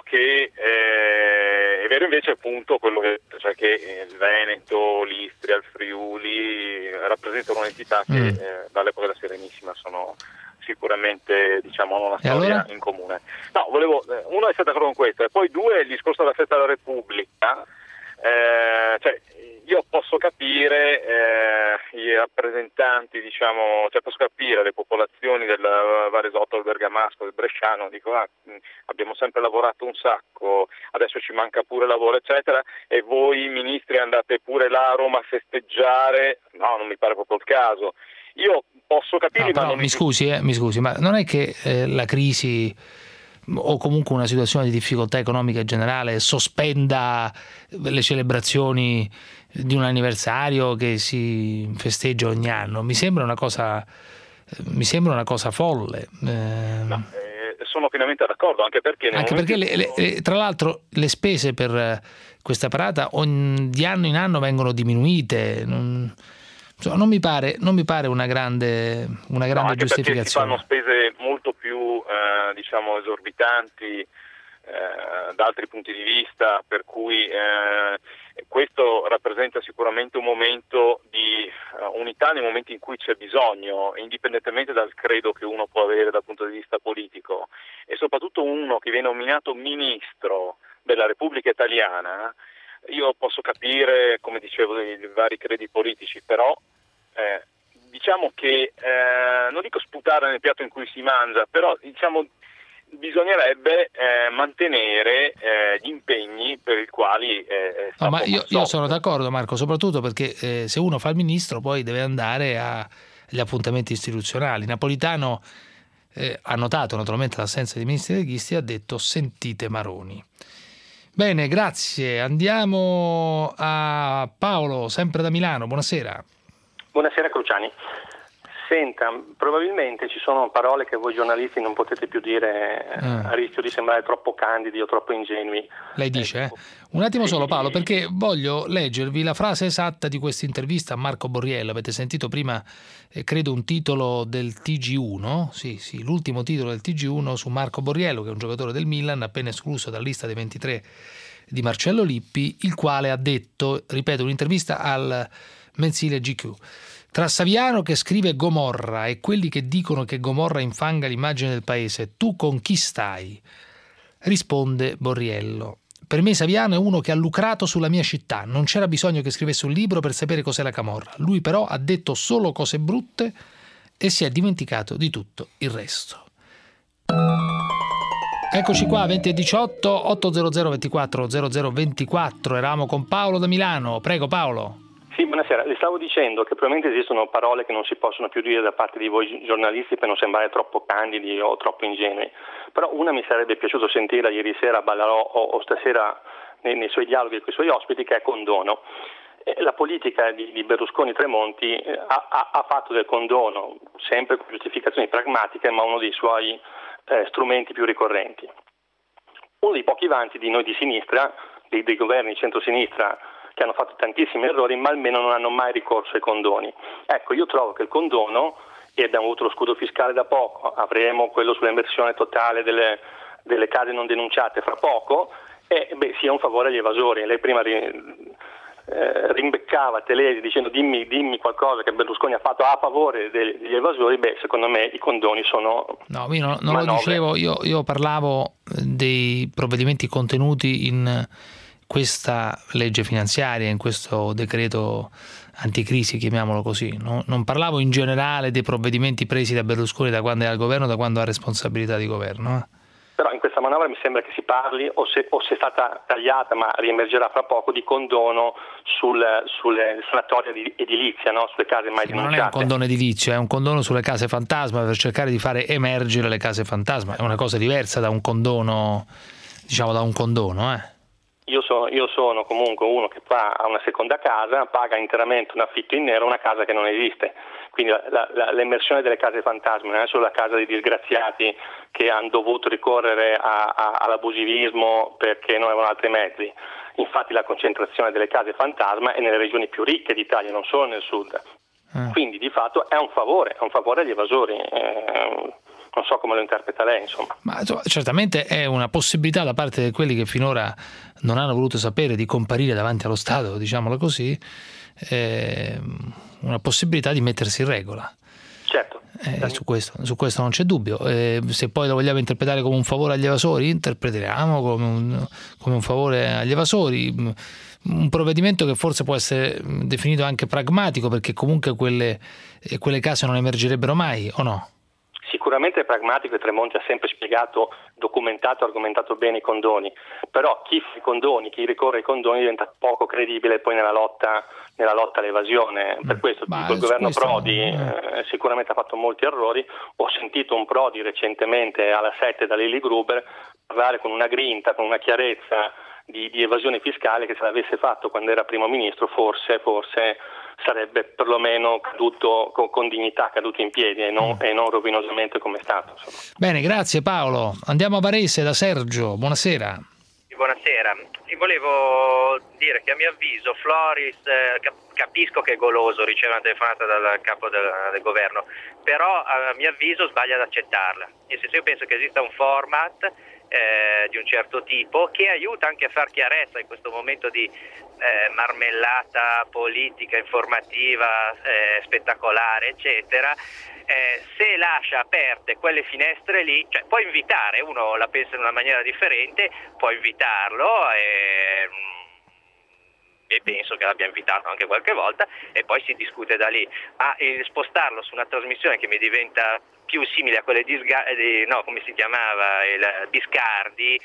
invece appunto quello che il Veneto, l'Istria, il Friuli rappresentano un'entità che dall'epoca della Serenissima sono sicuramente hanno una storia in comune. No, uno essere d'accordo con questo, e poi due, il discorso della festa della Repubblica. Io posso capire i rappresentanti, posso capire le popolazioni del Varesotto, del Bergamasco, del Bresciano, abbiamo sempre lavorato un sacco, adesso ci manca pure lavoro, eccetera, e voi ministri andate pure là a Roma a festeggiare. No, non mi pare proprio il caso. Io posso capire, mi scusi, ma non è che la crisi o comunque una situazione di difficoltà economica generale sospenda le celebrazioni di un anniversario che si festeggia ogni anno. Mi sembra una cosa folle. Sono pienamente d'accordo, anche perché tra l'altro le spese per questa parata di anno in anno vengono diminuite. Non mi pare una grande giustificazione. Perché si fanno spese molto più esorbitanti da altri punti di vista, per cui questo rappresenta sicuramente un momento di unità nei momenti in cui c'è bisogno, indipendentemente dal credo che uno può avere dal punto di vista politico, e soprattutto uno che viene nominato ministro della Repubblica Italiana. Io posso capire, come dicevo, i vari credi politici, però diciamo che non dico sputare nel piatto in cui si mangia, però bisognerebbe mantenere gli impegni per i quali ma io sono d'accordo, Marco, soprattutto perché se uno fa il ministro poi deve andare agli appuntamenti istituzionali. Napolitano ha notato naturalmente l'assenza dei ministri leghisti e ha detto: sentite Maroni. Bene, grazie. Andiamo a Paolo, sempre da Milano. Buonasera. Buonasera Cruciani. Senta, probabilmente ci sono parole che voi giornalisti non potete più dire a rischio di sembrare troppo candidi o troppo ingenui. Lei dice? Un attimo solo, Paolo, perché voglio leggervi la frase esatta di questa intervista a Marco Borriello. Avete sentito prima, credo, un titolo del TG1, sì, l'ultimo titolo del TG1 su Marco Borriello, che è un giocatore del Milan, appena escluso dalla lista dei 23 di Marcello Lippi, il quale ha detto, ripeto, un'intervista al mensile GQ: tra Saviano che scrive Gomorra e quelli che dicono che Gomorra infanga l'immagine del paese, tu con chi stai? Risponde Borriello: per me Saviano è uno che ha lucrato sulla mia città, non c'era bisogno che scrivesse un libro per sapere cos'è la camorra, lui però ha detto solo cose brutte e si è dimenticato di tutto il resto. Eccoci qua, 20:18, 800 24 0024, eravamo con Paolo da Milano. Prego Paolo. Sì, buonasera. Le stavo dicendo che probabilmente esistono parole che non si possono più dire da parte di voi giornalisti per non sembrare troppo candidi o troppo ingenui, però una mi sarebbe piaciuto sentirla ieri sera a Ballarò o stasera nei suoi dialoghi con i suoi ospiti, che è condono. La politica di Berlusconi-Tremonti ha fatto del condono, sempre con giustificazioni pragmatiche, ma uno dei suoi strumenti più ricorrenti. Uno dei pochi vanti di noi di sinistra, dei governi centro-sinistra, che hanno fatto tantissimi errori, ma almeno non hanno mai ricorso ai condoni. Ecco, io trovo che il condono, e abbiamo avuto lo scudo fiscale da poco, avremo quello sull'emersione totale delle case non denunciate fra poco, sia un favore agli evasori. Lei prima rimbeccava Telesi dicendo dimmi qualcosa che Berlusconi ha fatto a favore degli evasori. Secondo me i condoni sono non lo dicevo, io parlavo dei provvedimenti contenuti in questa legge finanziaria, in questo decreto anticrisi, chiamiamolo così. Non parlavo in generale dei provvedimenti presi da Berlusconi da quando è al governo, da quando ha responsabilità di governo. Però in questa manovra mi sembra che si parli, o se è stata tagliata, ma riemergerà fra poco, di condono sulle sanatorie di edilizia, no? Sulle case mai denunciate. Non è un condono edilizio, è un condono sulle case fantasma, per cercare di fare emergere le case fantasma. È una cosa diversa da un condono, Io sono comunque uno che ha una seconda casa, paga interamente un affitto in nero, una casa che non esiste. Quindi l'emersione delle case fantasma non è solo la casa dei disgraziati che hanno dovuto ricorrere all'abusivismo perché non avevano altri mezzi. Infatti la concentrazione delle case fantasma è nelle regioni più ricche d'Italia, non solo nel sud. Quindi di fatto è un favore agli evasori. Non so come lo interpreta lei, insomma. Ma certamente è una possibilità da parte di quelli che finora non hanno voluto sapere di comparire davanti allo Stato, diciamolo così, una possibilità di mettersi in regola. Certo. Su questo non c'è dubbio. Se poi lo vogliamo interpretare come un favore agli evasori, interpretiamo come un favore agli evasori. Un provvedimento che forse può essere definito anche pragmatico, perché comunque quelle case non emergerebbero mai, o no? sicuramente pragmatico e Tremonti ha sempre spiegato, documentato, argomentato bene i condoni, però chi fa i condoni, chi ricorre ai condoni diventa poco credibile poi nella lotta all'evasione. Per questo il governo Prodi sicuramente ha fatto molti errori. Ho sentito un Prodi recentemente alla 7 da Lilli Gruber parlare con una grinta, con una chiarezza di evasione fiscale, che se l'avesse fatto quando era primo ministro forse sarebbe perlomeno caduto con dignità, caduto in piedi e non rovinosamente come è stato. Insomma. Bene, grazie Paolo. Andiamo a Varese da Sergio, buonasera. Buonasera, io volevo dire che a mio avviso Floris, capisco che è goloso riceve una telefonata dal capo del governo, però a mio avviso sbaglia ad accettarla. Nel senso, io penso che esista un format di un certo tipo che aiuta anche a far chiarezza in questo momento di marmellata politica, informativa, spettacolare, eccetera. Se lascia aperte quelle finestre lì, cioè può invitare, uno la pensa in una maniera differente, può invitarlo e penso che l'abbia invitato anche qualche volta e poi si discute da lì. Spostarlo su una trasmissione che mi diventa più simile a quelle come si chiamava, il Biscardi,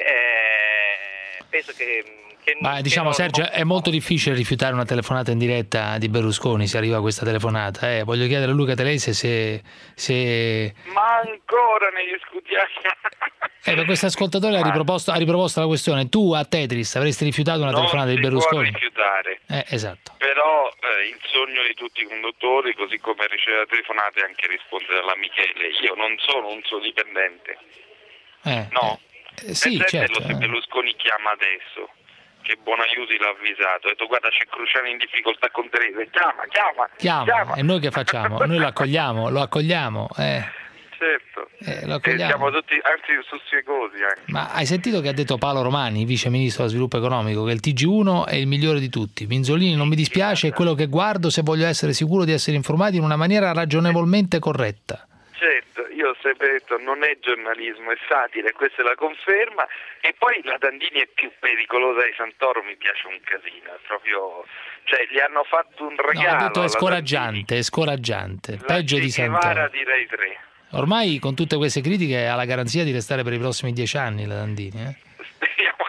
penso che ma diciamo Sergio, è molto difficile rifiutare una telefonata in diretta di Berlusconi se arriva questa telefonata. Voglio chiedere a Luca Telese se... Ma ancora ne discutiamo. Questo ascoltatore ha riproposto la questione. Tu a Tetris avresti rifiutato una telefonata di Berlusconi? Non si può rifiutare. Esatto. Però il sogno di tutti i conduttori, così come ricevere telefonate, è anche rispondere alla Michele. Io non sono un suo dipendente. No. Sì, certo. Se Berlusconi chiama adesso, che Buonaiuti l'ha avvisato, ha detto guarda c'è Cruciani in difficoltà con Telese, chiama. E noi che facciamo? Noi lo accogliamo. Certo, lo accogliamo. Siamo tutti, anzi sussegosi anche. Ma hai sentito che ha detto Paolo Romani, vice ministro dello sviluppo economico, che il TG1 è il migliore di tutti? Minzolini non mi dispiace, è quello che guardo se voglio essere sicuro di essere informati in una maniera ragionevolmente corretta. Certo, io ho sempre detto non è giornalismo, è satira, e questa è la conferma. E poi la Dandini è più pericolosa di Santoro, mi piace un casino, è proprio, cioè gli hanno fatto un regalo. No, ha detto è scoraggiante, peggio di Santoro. Di Rai 3. Ormai con tutte queste critiche ha la garanzia di restare per i prossimi 10 anni la Dandini. Speriamo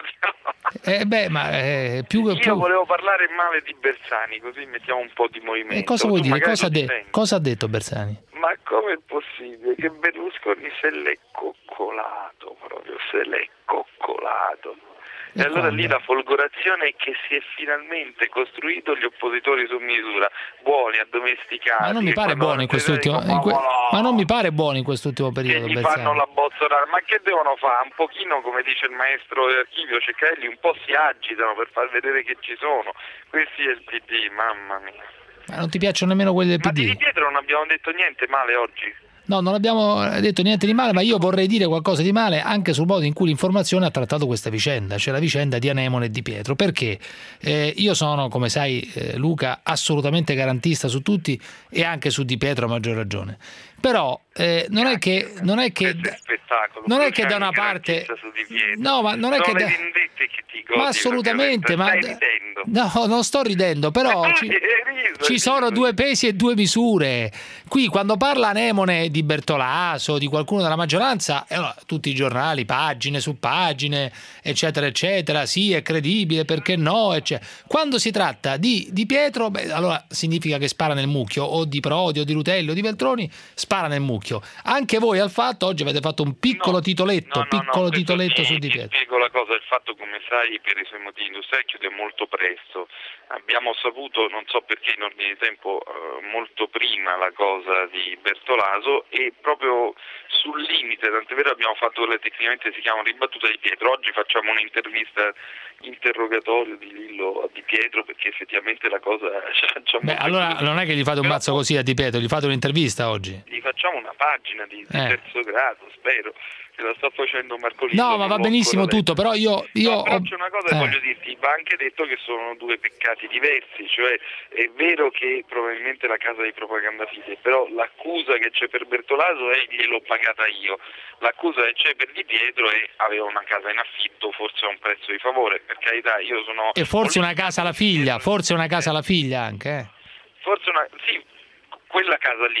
di no. Io volevo parlare male di Bersani, così mettiamo un po' di movimento. E cosa vuoi dire? Cosa ha detto Bersani? Ma come è possibile che Berlusconi se l'è coccolato proprio, E allora lì la folgorazione è che si è finalmente costruito gli oppositori su misura, buoni, addomesticati. Ma non mi pare buono in quest'ultimo ma non mi pare buono in quest'ultimo periodo. Che gli fanno la bozza orale, ma che devono fare? Un pochino, come dice il maestro dell'archivio Ceccarelli, un po' si agitano per far vedere che ci sono. Questi è il PD, mamma mia. Ma non ti piacciono nemmeno quelli del PD? Ma di Pietro non abbiamo detto niente male oggi. No, non abbiamo detto niente di male, ma io vorrei dire qualcosa di male anche sul modo in cui l'informazione ha trattato questa vicenda, cioè la vicenda di Anemone e Di Pietro, perché io sono, come sai Luca, assolutamente garantista su tutti e anche su Di Pietro a maggior ragione. Però non è che da una parte no, ma non è che ma assolutamente, ma no, non sto ridendo, però ci sono due pesi e due misure. Qui quando parla Anemone di Bertolaso, di qualcuno della maggioranza, tutti i giornali, pagine su pagine, eccetera eccetera, sì è credibile, perché no, eccetera. Quando si tratta di Pietro, allora significa che spara nel mucchio, o di Prodi o di Rutelli o di Veltroni, spara nel mucchio. Anche voi al Fatto oggi avete fatto un piccolo titoletto su Di Pietro. Spiego la cosa, il Fatto, come sai, per i suoi motivi industriali chiude molto presto. Abbiamo saputo, non so perché in ordine di tempo, molto prima la cosa di Bertolaso, e proprio sul limite, tant'è vero abbiamo fatto quelle tecnicamente si chiamano ribattuta di Pietro. Oggi facciamo un'intervista interrogatorio di Lillo a Di Pietro, perché effettivamente la cosa allora non è che gli fate un mazzo così a Di Pietro, gli fate un'intervista oggi? Gli facciamo una pagina di terzo grado, spero. Se la sta facendo Marcolino. No, ma va benissimo tutto, però io però c'è una cosa che voglio dirti, va anche detto che sono due peccati diversi, cioè è vero che probabilmente la casa di propaganda fide, però l'accusa che c'è per Bertolaso è gliel'ho pagata io, l'accusa che c'è per Di Pietro è aveva una casa in affitto, forse a un prezzo di favore, per carità, io sono... E forse una casa alla figlia, anche. Forse sì, quella casa lì.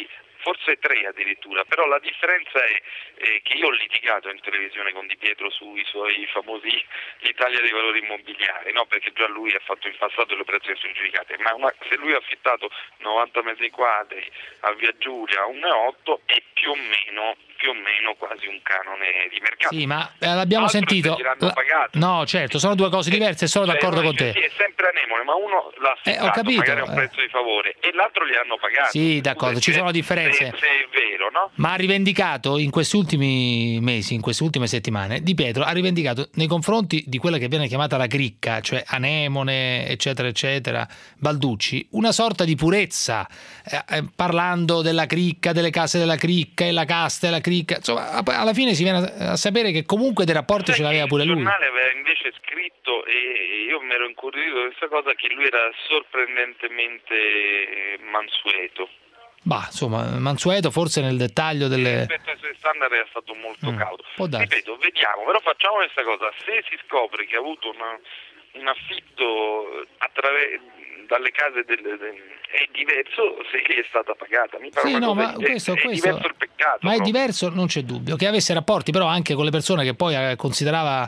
forse 3 addirittura, però la differenza è che io ho litigato in televisione con Di Pietro sui suoi famosi l'Italia dei valori immobiliari, no? Perché già lui ha fatto in passato le operazioni giudicate, ma se lui ha affittato 90 metri quadri a Via Giulia a 1,8 è più o meno quasi un canone di mercato. Sì, ma l'abbiamo sentito. No, certo, sono due cose diverse, sono d'accordo con te. Sì, è sempre anemone, ma uno l'ha affittato, magari a un prezzo di favore, e l'altro li hanno pagati. Sì, d'accordo, ci sono differenze. Se è vero, no? Ma ha rivendicato in questi ultimi mesi, in queste ultime settimane, Di Pietro ha rivendicato nei confronti di quella che viene chiamata la cricca, cioè Anemone, eccetera, eccetera, Balducci, una sorta di purezza, parlando della cricca, delle case della cricca e la casta e la cricca. Insomma, alla fine si viene a sapere che comunque dei rapporti ce l'aveva pure lui. Il giornale aveva invece scritto, e io mi ero incuriosito di questa cosa, che lui era sorprendentemente mansueto. Bah, insomma, mansueto forse nel dettaglio delle... Rispetto ai suoi standard era stato molto cauto. Ripeto, vediamo, però facciamo questa cosa. Se si scopre che ha avuto un affitto dalle case è diverso se è stata pagata. Mi pare questo, diverso il peccato. Ma è diverso, non c'è dubbio. Che avesse rapporti però anche con le persone che poi considerava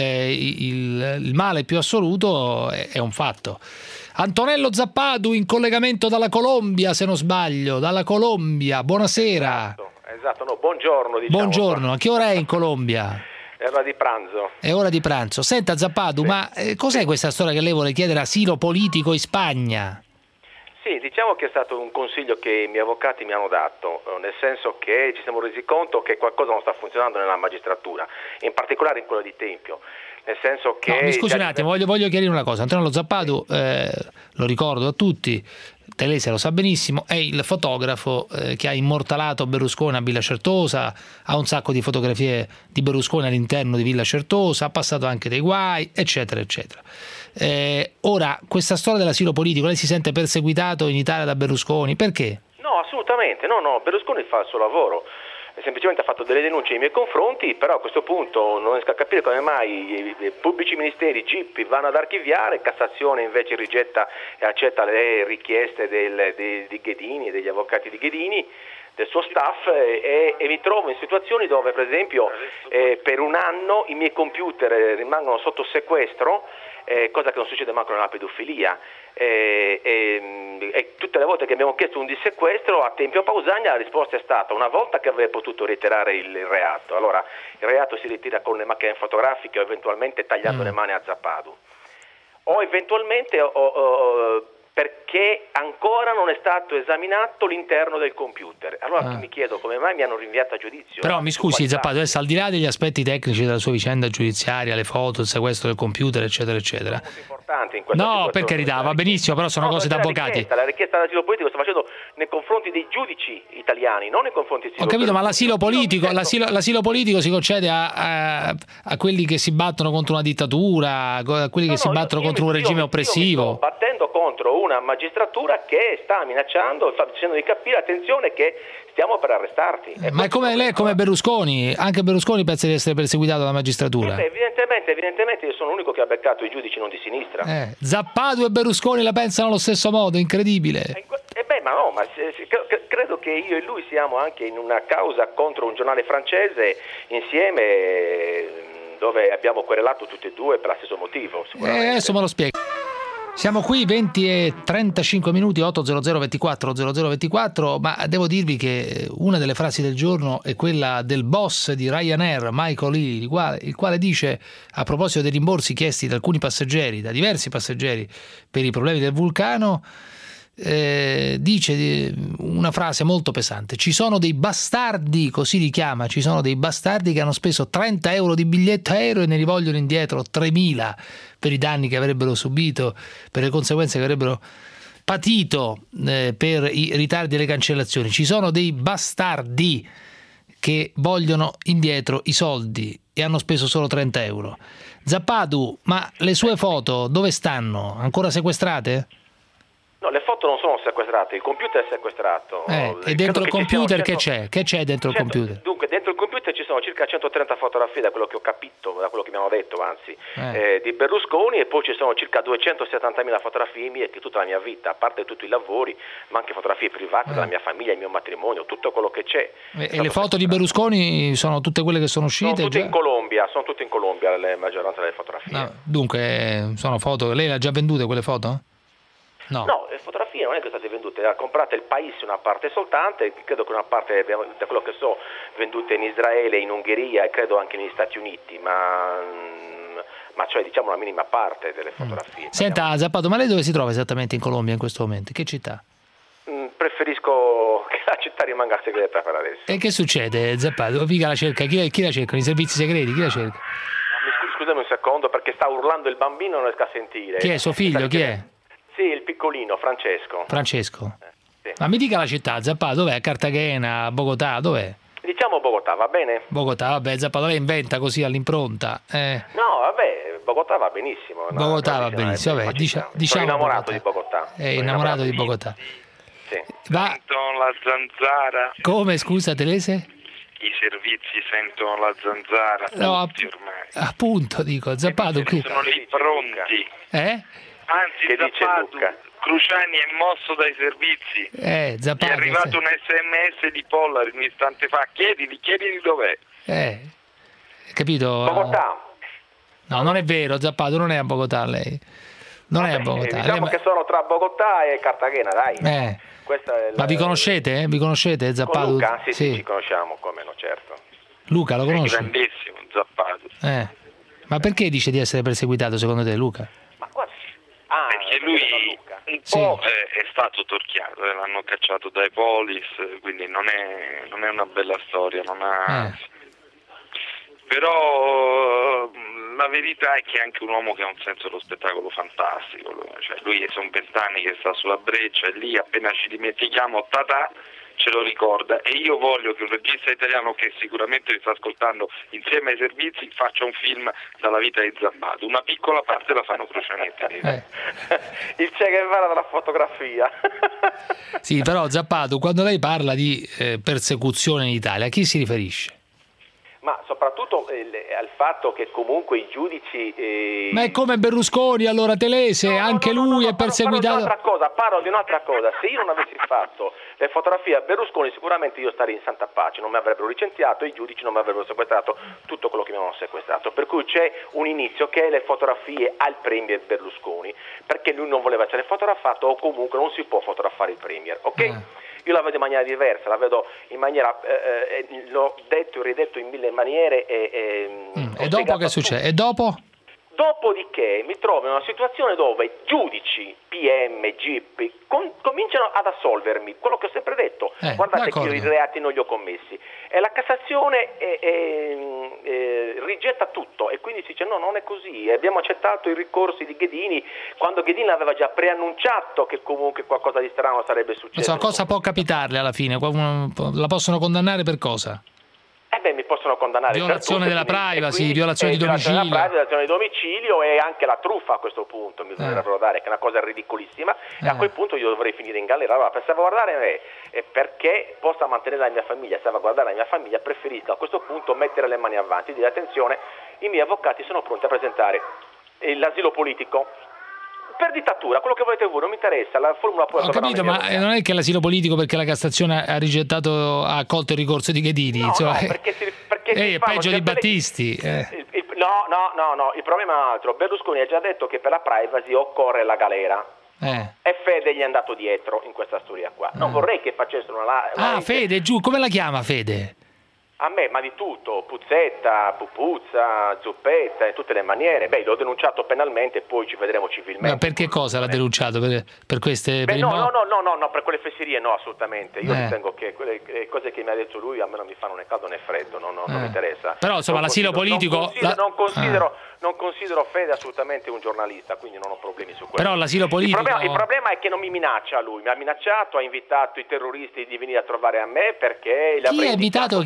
il male più assoluto è un fatto. Antonello Zappadu in collegamento dalla Colombia, se non sbaglio, dalla Colombia. Buonasera. Esatto, no, buongiorno. Buongiorno, a che ora è in Colombia? È ora di pranzo. È ora di pranzo. Senta Zappadu, sì. Ma cos'è questa storia che lei vuole chiedere asilo politico in Spagna? Sì, diciamo che è stato un consiglio che i miei avvocati mi hanno dato, nel senso che ci siamo resi conto che qualcosa non sta funzionando nella magistratura, in particolare in quella di Tempio. Nel senso che... No, mi scusi un attimo, voglio chiarire una cosa. Antonello Zappadu, lo ricordo a tutti, Telese lo sa benissimo, è il fotografo che ha immortalato Berlusconi a Villa Certosa, ha un sacco di fotografie di Berlusconi all'interno di Villa Certosa, ha passato anche dei guai, eccetera, eccetera. Ora, questa storia dell'asilo politico, lei si sente perseguitato in Italia da Berlusconi, perché? No, assolutamente, no, Berlusconi fa il suo lavoro. Semplicemente ha fatto delle denunce nei miei confronti, però a questo punto non riesco a capire come mai i pubblici ministeri, GIP, vanno ad archiviare, Cassazione invece rigetta e accetta le richieste di Ghedini e degli avvocati di Ghedini, del suo staff, e mi trovo in situazioni dove per esempio per un anno i miei computer rimangono sotto sequestro, cosa che non succede manco nella pedofilia, e tutte le volte che abbiamo chiesto un dissequestro a Tempio Pausania la risposta è stata una volta che avrebbe potuto ritirare il reato, allora il reato si ritira con le macchine fotografiche o eventualmente tagliando le mani a Zappadu, o eventualmente perché ancora non è stato esaminato l'interno del computer. Allora mi chiedo come mai mi hanno rinviato a giudizio. Però mi scusi Zappadu, adesso al di là degli aspetti tecnici della sua vicenda giudiziaria, le foto, il sequestro del computer, eccetera, eccetera. No, per carità, va benissimo, però sono cose da avvocati. La richiesta d'asilo politico sta facendo nei confronti dei giudici italiani, non nei confronti di... Ho capito, ma l'asilo politico si concede a quelli che si battono contro una dittatura, a quelli che si battono contro un regime oppressivo. Io mi sto battendo contro una magistratura che sta minacciando e sta dicendo di capire, attenzione che stiamo per arrestarti. Ma è come lei, come Berlusconi, anche Berlusconi pensa di essere perseguitato dalla magistratura. Evidentemente io sono l'unico che ha beccato i giudici non di sinistra. Zappadu e Berlusconi la pensano allo stesso modo, incredibile. Credo che io e lui siamo anche in una causa contro un giornale francese insieme, dove abbiamo querelato tutti e due per lo stesso motivo. Adesso me lo spiego. Siamo qui 20 e 35 minuti, 800 24 0024, ma devo dirvi che una delle frasi del giorno è quella del boss di Ryanair, Michael Lee, il quale dice, a proposito dei rimborsi chiesti da alcuni passeggeri, da diversi passeggeri per i problemi del vulcano, dice una frase molto pesante: ci sono dei bastardi, così li chiama, ci sono dei bastardi che hanno speso 30 euro di biglietto aereo e ne rivogliono indietro 3.000 per i danni che avrebbero subito, per le conseguenze che avrebbero patito per i ritardi e le cancellazioni. Ci sono dei bastardi che vogliono indietro i soldi e hanno speso solo 30 euro. Zappadu, ma le sue foto dove stanno? Ancora sequestrate? No, le foto non sono sequestrate, il computer è sequestrato. E dentro il computer che c'è? Che c'è dentro il computer? Dunque, dentro il computer ci sono circa 130 fotografie, da quello che ho capito, da quello che mi hanno detto, anzi, di Berlusconi, e poi ci sono circa 270.000 fotografie mie di tutta la mia vita, a parte tutti i lavori, ma anche fotografie private della mia famiglia, il mio matrimonio, tutto quello che c'è. E le foto di Berlusconi sono tutte quelle che sono uscite? Sono tutte in Colombia, la maggioranza delle fotografie. No, dunque, sono foto, lei le ha già vendute quelle foto? No, le fotografie non è che sono state vendute, le ha comprate il paese una parte soltanto, e credo che una parte, da quello che so, vendute in Israele, in Ungheria e credo anche negli Stati Uniti, ma cioè diciamo una minima parte delle fotografie. Senta Zappato, ma lei dove si trova esattamente in Colombia in questo momento? In che città? Preferisco che la città rimanga segreta per adesso. E che succede, Zappato? Mica la cerca, chi la cerca? I servizi segreti, chi la cerca? Scusami un secondo perché sta urlando il bambino e non riesco a sentire. Chi è, suo figlio, chi è? Sì, il piccolino, Francesco. Sì. Ma mi dica la città, Zappato, dov'è? Cartagena, Bogotà, dov'è? Diciamo Bogotà, va bene? Bogotà, vabbè, Zappato, lei inventa così all'impronta. No, vabbè, Bogotà va benissimo. Bogotà va benissimo, vabbè, diciamo sono innamorato Bogotà. di Bogotà. È innamorato di Bogotà. Sì. Sentono la zanzara. Come, scusa, Telese? I servizi sentono la zanzara. No, tutti ormai. Appunto, dico, Zappato qui. Sono lì pronti. Anzi, che Zappato, Cruciani è mosso dai servizi. Zappato, è arrivato un SMS di Pollari un istante fa. Chiedili dov'è. Capito? Bogotà. No, non è vero, Zappato, non è a Bogotà lei. Non è a Bogotà. Diciamo che sono tra Bogotà e Cartagena, dai. Ma vi conoscete? Vi conoscete, Zappato? Con Luca? Sì, ci conosciamo, come no, certo. Luca, lo conosci? È grandissimo, Zappato. Ma perché dice di essere perseguitato secondo te, Luca? Perché lui un po' è stato torchiato, l'hanno cacciato dai polis, quindi non è una bella storia, però la verità è che è anche un uomo che ha un senso dello spettacolo fantastico, cioè lui sono 20 anni che sta sulla breccia e lì appena ci dimentichiamo ce lo ricorda, e io voglio che un regista italiano che sicuramente mi sta ascoltando insieme ai servizi faccia un film dalla vita di Zappato. Una piccola parte la fanno Crucianetti. Il Che Guevara della fotografia. Sì, però Zappato, quando lei parla di persecuzione in Italia, a chi si riferisce? Ma soprattutto al fatto che comunque i giudici... Ma è come Berlusconi, allora, Telese, anche lui è perseguitato. Parlo di un'altra cosa. Se io non avessi fatto le fotografie a Berlusconi, sicuramente io starei in santa pace, non mi avrebbero licenziato, i giudici non mi avrebbero sequestrato tutto quello che mi avevano sequestrato. Per cui c'è un inizio che è le fotografie al premier Berlusconi, perché lui non voleva essere fotografato, o comunque non si può fotografare il premier, ok? Io la vedo in maniera diversa, la vedo in maniera, l'ho detto e ridetto in mille maniere. E dopo che succede? E dopo? Dopodiché mi trovo in una situazione dove giudici, PM, GIP cominciano ad assolvermi, quello che ho sempre detto, guardate che io i reati non li ho commessi, e la Cassazione rigetta tutto, e quindi si dice no, non è così, e abbiamo accettato i ricorsi di Ghedini quando Ghedini aveva già preannunciato che comunque qualcosa di strano sarebbe successo. Non so, cosa può capitarle alla fine? La possono condannare per cosa? Mi possono condannare violazione della privacy, violazione di domicilio. Violazione di domicilio e anche la truffa a questo punto mi dovrebbero dare, che è una cosa ridicolissima, e a quel punto io dovrei finire in galera. Allora, per salvaguardare me, perché possa mantenere la mia famiglia, salvaguardare la mia famiglia, preferisco a questo punto mettere le mani avanti e dire attenzione, i miei avvocati sono pronti a presentare l'asilo politico. Per dittatura, quello che volete voi, non mi interessa, la formula poi... Ho capito, ma non è che l'asilo politico perché la Cassazione ha accolto il ricorso di Ghedini, no, perché è peggio di Battisti. No, il problema è un altro. Berlusconi ha già detto che per la privacy occorre la galera. E Fede gli è andato dietro in questa storia qua. Non vorrei che facessero una Fede, giù, come la chiama Fede? A me, ma di tutto, Puzzetta, Pupuzza, Zuppetta, in tutte le maniere. L'ho denunciato penalmente e poi ci vedremo civilmente. Ma per che cosa l'ha denunciato? Per queste... No, per quelle fesserie no, assolutamente. Io ritengo che quelle cose che mi ha detto lui a me non mi fanno né caldo né freddo, non mi interessa. Però insomma l'asilo politico... Non considero Fede assolutamente un giornalista, quindi non ho problemi su questo. Però l'asilo politico... Il problema è che non mi minaccia lui, mi ha minacciato, ha invitato i terroristi di venire a trovare a me perché... Chi ha invitato? Chi? Fede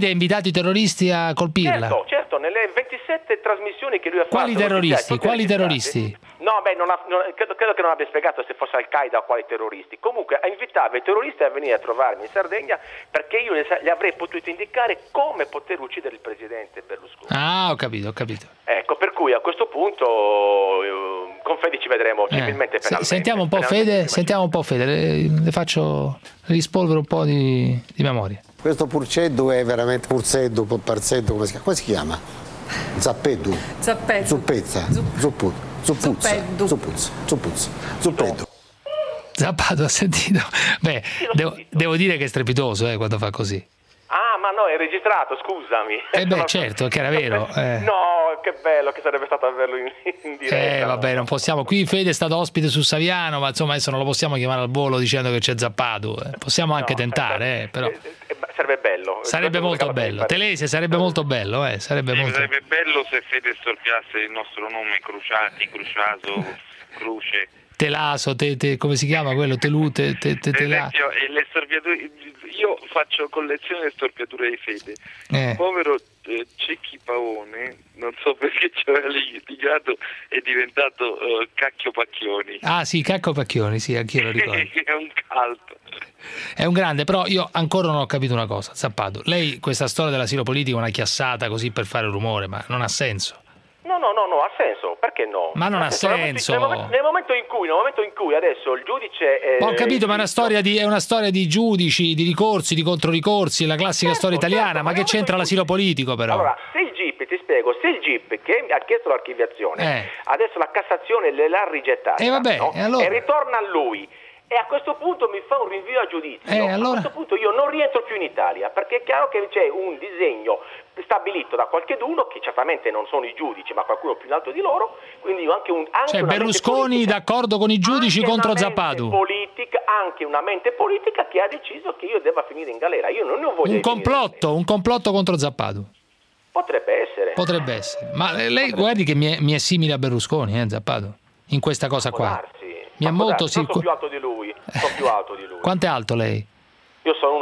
ha invitato i terroristi a colpirla? Certo, nelle 27 trasmissioni che lui ha fatto. Quali terroristi? No, credo che non abbia spiegato se fosse Al-Qaeda o quali terroristi. Comunque invitava i terroristi a venire a trovarmi in Sardegna perché io gli avrei potuto indicare come poter uccidere il presidente Berlusconi. Ah, ho capito. Ecco, per cui a questo punto con Fede ci vedremo civilmente penalmente. Sentiamo un po' Fede, le faccio rispolvere un po' di memoria. Questo Purceddu è veramente Purzeddu, Parzeddu, come si chiama? Zappeddu. Zuppezza. Zuppeddu. Zappato, ha sentito? Beh, devo dire che è strepitoso quando fa così. Ah, ma no, è registrato, scusami. Certo, che era vero. No, che bello che sarebbe stato averlo in diretta. Vabbè, non possiamo. Qui Fede è stato ospite su Saviano, ma insomma adesso non lo possiamo chiamare al volo dicendo che c'è Zappato. Possiamo anche tentare, però. Sarebbe bello. Sarebbe molto bello. Telese sarebbe molto bello, sarebbe bello se Fede storpiasse il nostro nome Cruciati, Cruciaso, Cruce. Telaso, come si chiama quello? Telute, esempio, le storpiature, io faccio collezione di storpiature di Fede. Povero Cecchi Paone, non so perché ci aveva litigato, è diventato Cacchio Pacchioni. Ah sì, Cacchio Pacchioni, sì, anch'io lo ricordo. È un cult. È un grande, però io ancora non ho capito una cosa, Zappato. Lei questa storia dell'asilo politico è una chiassata così per fare rumore, ma non ha senso. No, ha senso, perché no? Ma non ha senso. Nel momento in cui adesso il giudice ho capito, ma è una storia di giudici, di ricorsi, di controricorsi, la classica storia italiana, ma che c'entra l'asilo politico però? Allora, se il GIP che ha chiesto l'archiviazione, adesso la Cassazione l'ha rigettata, allora... e ritorna a lui. E a questo punto mi fa un rinvio a giudizio. Allora... A questo punto io non rientro più in Italia, perché è chiaro che c'è un disegno stabilito da qualcheduno, che certamente non sono i giudici, ma qualcuno più in alto di loro, quindi anche Berlusconi d'accordo con i giudici contro Zappato. Anche una mente politica che ha deciso che io debba finire in galera. Io non voglio un complotto contro Zappato. Potrebbe essere. Ma lei guardi che mi è simile a Berlusconi, Zappato, in questa cosa qua. Mi è molto sono più alto di lui. Quanto è alto lei? Io sono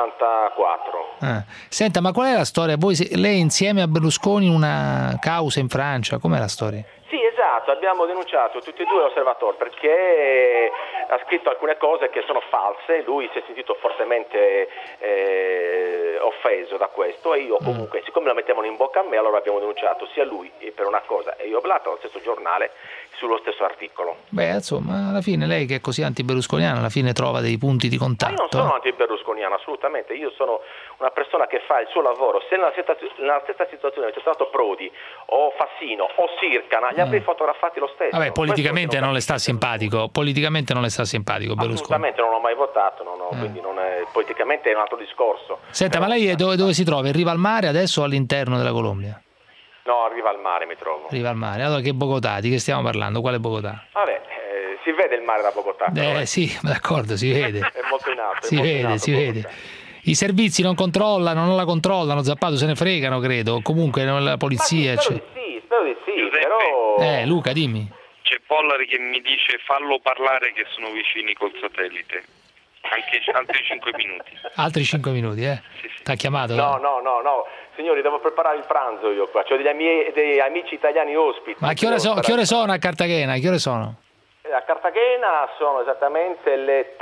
1,74. Senta, ma qual è la storia? Lei insieme a Berlusconi una causa in Francia, com'è la storia? Sì, esatto, abbiamo denunciato tutti e due l'Osservatore perché ha scritto alcune cose che sono false, lui si è sentito fortemente offeso da questo e io comunque, siccome la mettevano in bocca a me, allora abbiamo denunciato sia lui per una cosa e io l'altro allo stesso giornale sullo stesso articolo. Beh, insomma, alla fine lei che è così anti-berlusconiana alla fine trova dei punti di contatto. Ma io non sono anti-berlusconiano, assolutamente, io sono una persona che fa il suo lavoro. Se nella stessa situazione c'è stato Prodi o Fassino o Sircana, gli avrei fotografati lo stesso. Vabbè, politicamente non le sta simpatico, Berlusconi. Assolutamente non l'ho mai votato, quindi politicamente è un altro discorso. Senta, ma lei dove si trova? In riva al mare adesso o all'interno della Colombia? No, arriva al mare mi trovo. Arriva al mare, allora che Bogotà? Di che stiamo parlando? Quale Bogotà? Vabbè, si vede il mare da Bogotà. Sì, d'accordo, si vede. È molto in alto. Si vede. I servizi non la controllano, Zappato se ne fregano, credo. Comunque la polizia. Spero di sì, però... Luca, dimmi. C'è Pollari che mi dice fallo parlare che sono vicini col satellite. Anche altri 5 minuti. Altri 5 minuti, Sì. T'ha chiamato? No. Signori, devo preparare il pranzo io qua. C'ho dei amici italiani ospiti. Ma che ore sono a Cartagena? Che ore sono? A Cartagena sono esattamente le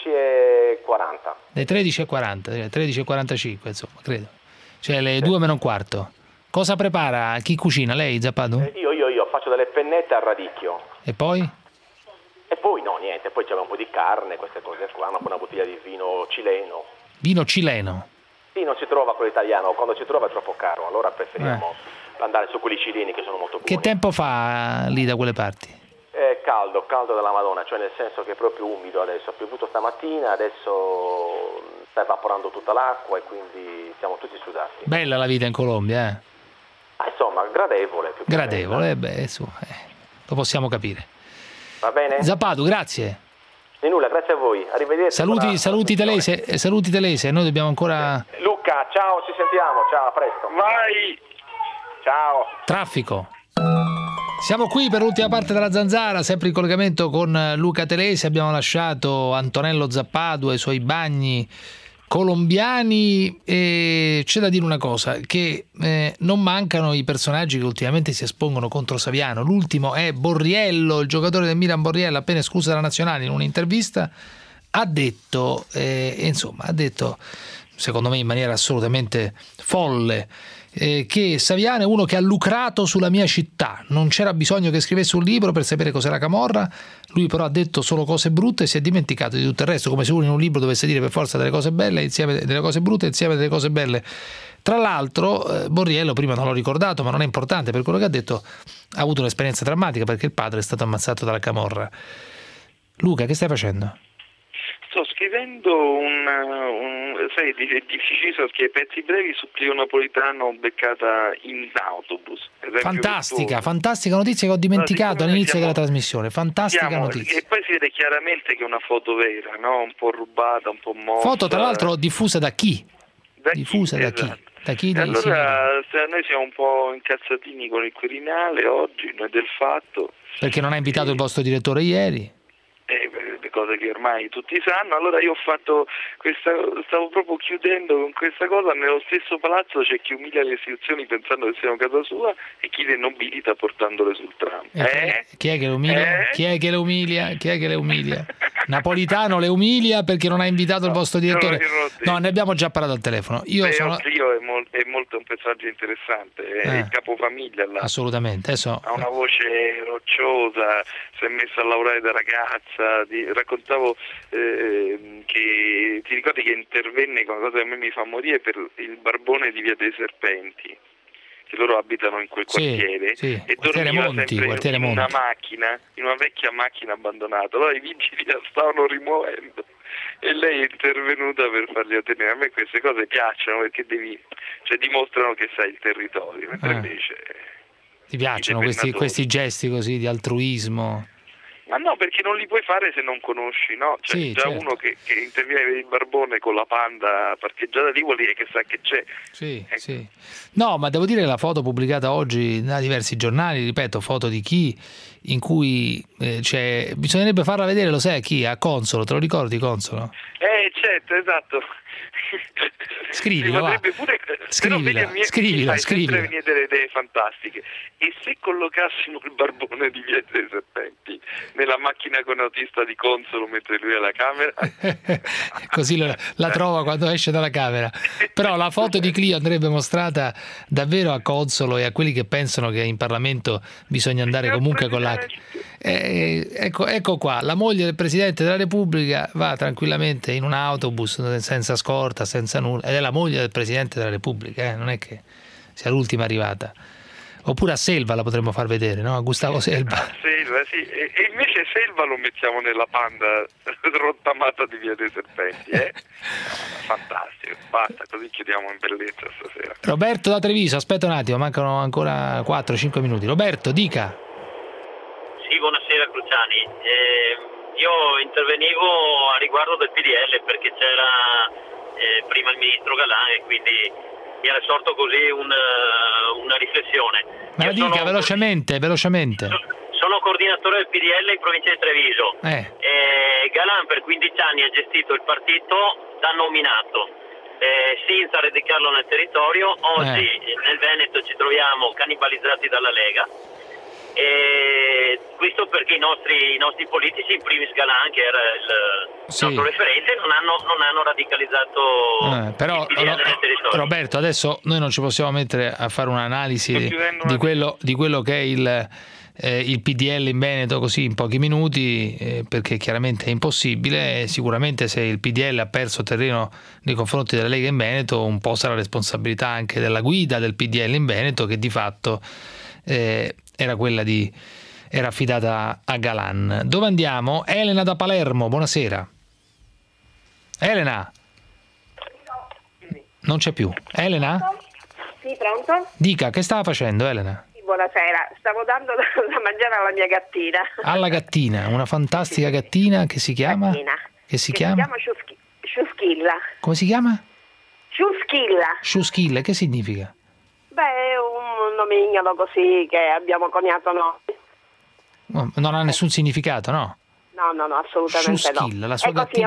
13:40. Le 13:40, 13:45, insomma, credo. Cioè le 2 meno un quarto. Cosa prepara? Chi cucina? Lei, Zappato? Io faccio delle pennette al radicchio. E poi? E poi no, niente, poi c'è un po' di carne, queste cose qua, una bottiglia di vino cileno. Vino cileno? Sì, non si trova quello italiano, quando si trova è troppo caro, allora preferiamo andare su quelli cileni che sono molto buoni. Che tempo fa lì da quelle parti? Caldo della Madonna, cioè nel senso che è proprio umido adesso, ha piovuto stamattina, adesso sta evaporando tutta l'acqua e quindi siamo tutti sudati. Bella la vita in Colombia, insomma, gradevole. Gradevole, lo possiamo capire. Va bene? Zappato, grazie. Di nulla, grazie a voi, arrivederci. Saluti Telese, noi dobbiamo ancora... Luca, ciao, ci sentiamo, ciao, a presto. Vai! Ciao. Traffico. Siamo qui per l'ultima parte della Zanzara, sempre in collegamento con Luca Telese. Abbiamo lasciato Antonello Zappato ai suoi bagni colombiani, e c'è da dire una cosa, che non mancano i personaggi che ultimamente si espongono contro Saviano. L'ultimo è Borriello, il giocatore del Milan Borriello, appena escluso dalla nazionale, in un'intervista ha detto, secondo me in maniera assolutamente folle, che Saviano è uno che ha lucrato sulla mia città, non c'era bisogno che scrivesse un libro per sapere cos'era Camorra, lui però ha detto solo cose brutte e si è dimenticato di tutto il resto, come se uno in un libro dovesse dire per forza delle cose belle, insieme delle cose brutte, insieme delle cose belle. Tra l'altro Borriello, prima non l'ho ricordato ma non è importante per quello che ha detto, ha avuto un'esperienza drammatica perché il padre è stato ammazzato dalla Camorra. Luca, che stai facendo? Sto scrivendo sai, è difficile scrivere pezzi brevi su Clio Napolitano beccata in autobus. Fantastica notizia che ho dimenticato all'inizio della trasmissione. Fantastica notizia. E poi si vede chiaramente che è una foto vera, no? Un po' rubata, un po' mossa. Foto tra l'altro diffusa da chi? Da chi? Da chi? Allora noi siamo un po' incazzatini con il Quirinale oggi, noi del Fatto. Perché non ha invitato il vostro direttore ieri? Le cose che ormai tutti sanno. Allora io ho fatto stavo proprio chiudendo con questa cosa. Nello stesso palazzo c'è chi umilia le istituzioni pensando che siano casa sua e chi le nobilita portandole sul tram. Chi è che le umilia? Chi è che le umilia? Napolitano le umilia perché non ha invitato il vostro direttore? No, ne abbiamo già parlato al telefono. Io è molto un personaggio interessante, è il capofamiglia là. Assolutamente. Ha una voce rocciosa, si è messa a lavorare da ragazza. Raccontavo che ti ricordi che intervenne con una cosa che a me mi fa morire per il barbone di Via dei Serpenti, che loro abitano in quel quartiere, e dormiva sempre in una macchina, in una vecchia macchina abbandonata. Allora i vigili la stavano rimuovendo e lei è intervenuta per farli ottenere. A me queste cose piacciono perché dimostrano che sai il territorio, mentre invece ti piacciono questi gesti così di altruismo? Ma no, perché non li puoi fare se non conosci, no? Certo. Uno che interviene per il barbone con la Panda parcheggiata lì vuol dire che sa che c'è. Sì. No, ma devo dire che la foto pubblicata oggi da diversi giornali, ripeto, foto di chi, in cui bisognerebbe farla vedere, lo sai a chi? A Consolo, te lo ricordi Consolo? Certo, esatto. Scrivila. Sempre venire delle idee fantastiche. E se collocassimo il barbone di Via dei Serpenti nella macchina con autista di Consolo mentre lui è alla camera, così la trova quando esce dalla camera. Però la foto di Clio andrebbe mostrata davvero a Consolo e a quelli che pensano che in Parlamento bisogna andare comunque con la... Ecco qua, la moglie del Presidente della Repubblica va tranquillamente in un autobus senza scorta, senza nulla, ed è la moglie del Presidente della Repubblica, non è che sia l'ultima arrivata. Oppure a Selva la potremmo far vedere, no? A Gustavo Selva. Selva, sì. E invece Selva lo mettiamo nella Panda rottamata di Via dei Serpenti, Fantastico, basta, così chiudiamo in bellezza stasera. Roberto da Treviso, aspetta un attimo, mancano ancora 4-5 minuti. Roberto, dica. Sì, buonasera Cruciani. Io intervenivo a riguardo del PDL perché c'era prima il ministro Galan e quindi mi era sorto così una riflessione. Ma la dica velocemente. Sono coordinatore del PDL in provincia di Treviso. Galan per 15 anni ha gestito il partito da nominato senza radicarlo nel territorio. Oggi nel Veneto ci troviamo cannibalizzati dalla Lega. E questo perché i nostri politici, in primis Galan che era il nostro referente, non hanno radicalizzato però, il PDL nel territorio. Roberto, adesso noi non ci possiamo mettere a fare un'analisi di quello che è il PDL in Veneto così in pochi minuti, perché chiaramente è impossibile, e sicuramente se il PDL ha perso terreno nei confronti della Lega in Veneto, un po' sarà responsabilità anche della guida del PDL in Veneto, che di fatto era affidata a Galan. Dove andiamo? Elena da Palermo, buonasera. Elena? Non c'è più. Elena? Sì, pronto? Dica, che stava facendo Elena? Sì, buonasera, stavo dando da mangiare alla mia gattina. Alla gattina, una fantastica gattina che si chiama? Che si chiama Sciuschilla. Come si chiama? Sciuschilla. Che significa? Beh, è un nomignolo così che abbiamo coniato noi. Non ha nessun significato, no? No, assolutamente Sciuschilla, no. la sua è così, gattina.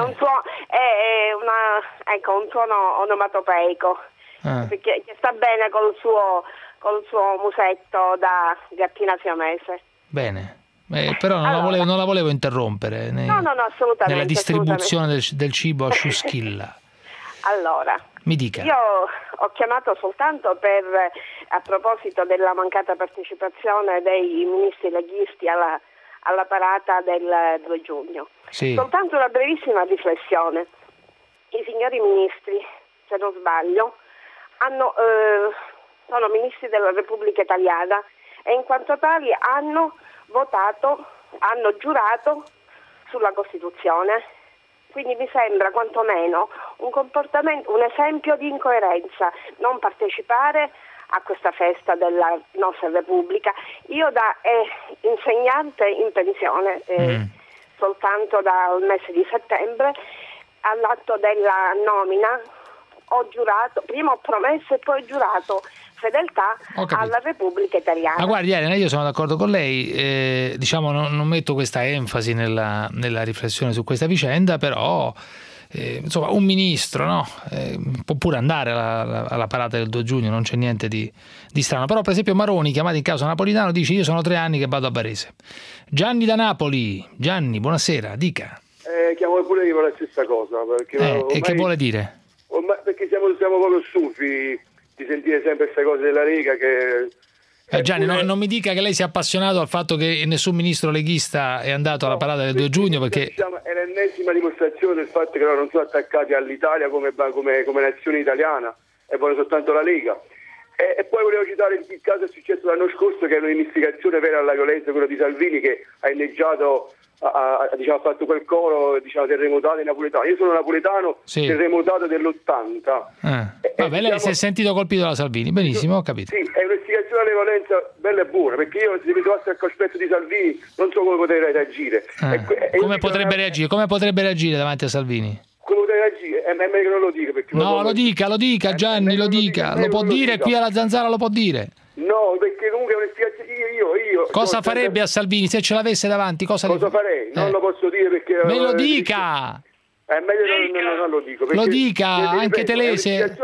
È un suono onomatopeico, che sta bene col suo musetto da gattina siamese. Bene. Però non la volevo interrompere no, assolutamente, nella distribuzione del cibo a Sciuschilla. Allora, mi dica. Io ho chiamato soltanto a proposito della mancata partecipazione dei ministri leghisti alla parata del 2 giugno. Sì. Soltanto una brevissima riflessione. I signori ministri, se non sbaglio, sono ministri della Repubblica Italiana e in quanto tali hanno giurato sulla Costituzione. Quindi mi sembra quantomeno un esempio di incoerenza non partecipare a questa festa della nostra Repubblica. Io da insegnante in pensione soltanto dal mese di settembre, all'atto della nomina prima ho promesso e poi ho giurato fedeltà alla Repubblica Italiana. Ma guardi Elena, io sono d'accordo con lei, non metto questa enfasi nella riflessione su questa vicenda, però insomma un ministro può pure andare alla parata del 2 giugno, non c'è niente di strano. Però per esempio Maroni, chiamato in causa Napolitano, dice: io sono 3 anni che vado a Varese. Gianni da Napoli. Gianni, buonasera, dica. Chiamo pure io la stessa cosa, perché e che vuole dire? Perché siamo proprio stufi di sentire sempre queste cose della Lega che... Gianni, non mi dica che lei si è appassionato al fatto che nessun ministro leghista è andato alla parata del 2 giugno, perché... È l'ennesima dimostrazione del fatto che loro non sono attaccati all'Italia come nazione italiana e vogliono soltanto la Lega. E poi volevo citare il caso che è successo l'anno scorso, che era un'istigazione vera alla violenza, quello di Salvini, che ha inneggiato, ha fatto quel coro terremotato napoletano. Io sono napoletano, sì. Terremotato dell'80. Vabbè, lei si è sentito colpito da Salvini, benissimo, ho capito. Sì, è un'istigazione alla violenza bella e buona, perché io se mi trovassi al cospetto di Salvini non so come potrei reagire. Come potrebbe reagire? Come potrebbe reagire davanti a Salvini? Come potrei reagire? È meglio che non lo dica. No, lo dica Gianni, lo dica. Lo può dire, qui alla Zanzara lo può dire. No, perché comunque è un'istigazione. Io cosa farebbe a Salvini se ce l'avesse davanti? Cosa farei? Non lo posso dire perché... Me lo dica! È meglio non lo dico. Lo dica, anche Telese.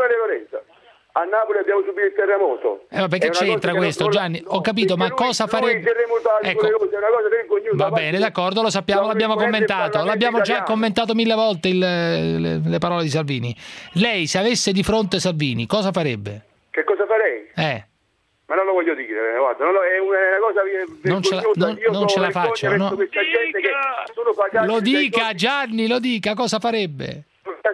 A Napoli abbiamo subito il terremoto. Ma che c'entra questo, Gianni? Ho capito, ma cosa farebbe? Ecco. È una cosa vergognosa. Va bene, d'accordo, lo sappiamo, l'abbiamo commentato. L'abbiamo già commentato 1000 volte le parole di Salvini. Lei, se avesse di fronte Salvini, cosa farebbe? Che cosa farei? Ma non lo voglio dire, guarda, è una cosa vergognosa. Non ce la faccio, no? Lo dica, Gianni, lo dica, cosa farebbe?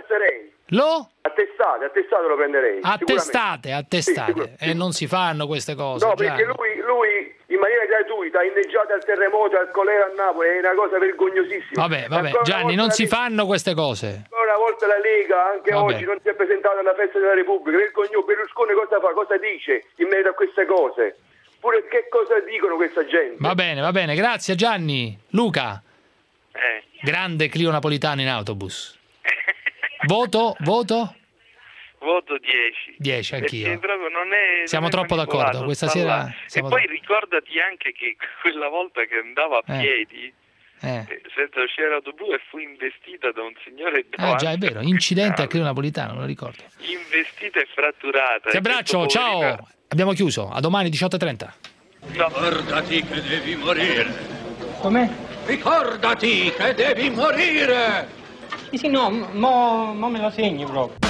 Lo? Attestato lo prenderei. Attestate. Sì, e non si fanno queste cose. No, perché lui in maniera gratuita ha inneggiato al terremoto, al colera a Napoli, è una cosa vergognosissima. Vabbè, Gianni, non si fanno queste cose. Una volta la Lega, anche oggi, non si è presentata alla festa della Repubblica. Vergognoso. Berlusconi cosa fa? Cosa dice in merito a queste cose? Pure che cosa dicono questa gente? Va bene, grazie Gianni. Luca. Grande Clio Napolitano in autobus. Voto? Voto 10. 10 anch'io. Siamo non è troppo d'accordo questa sera. E poi ricordati anche che quella volta che andavo a piedi senza uscire l'autobus e fu investita da un signore davanti. Già, è vero, incidente a Clio Napolitano, me lo ricordo. Investita e fratturata. Ti abbraccio, ciao. Abbiamo chiuso, a domani 18:30. Ricordati che devi morire. Com'è? Ricordati che devi morire. Sì, no, mo me lo segni proprio.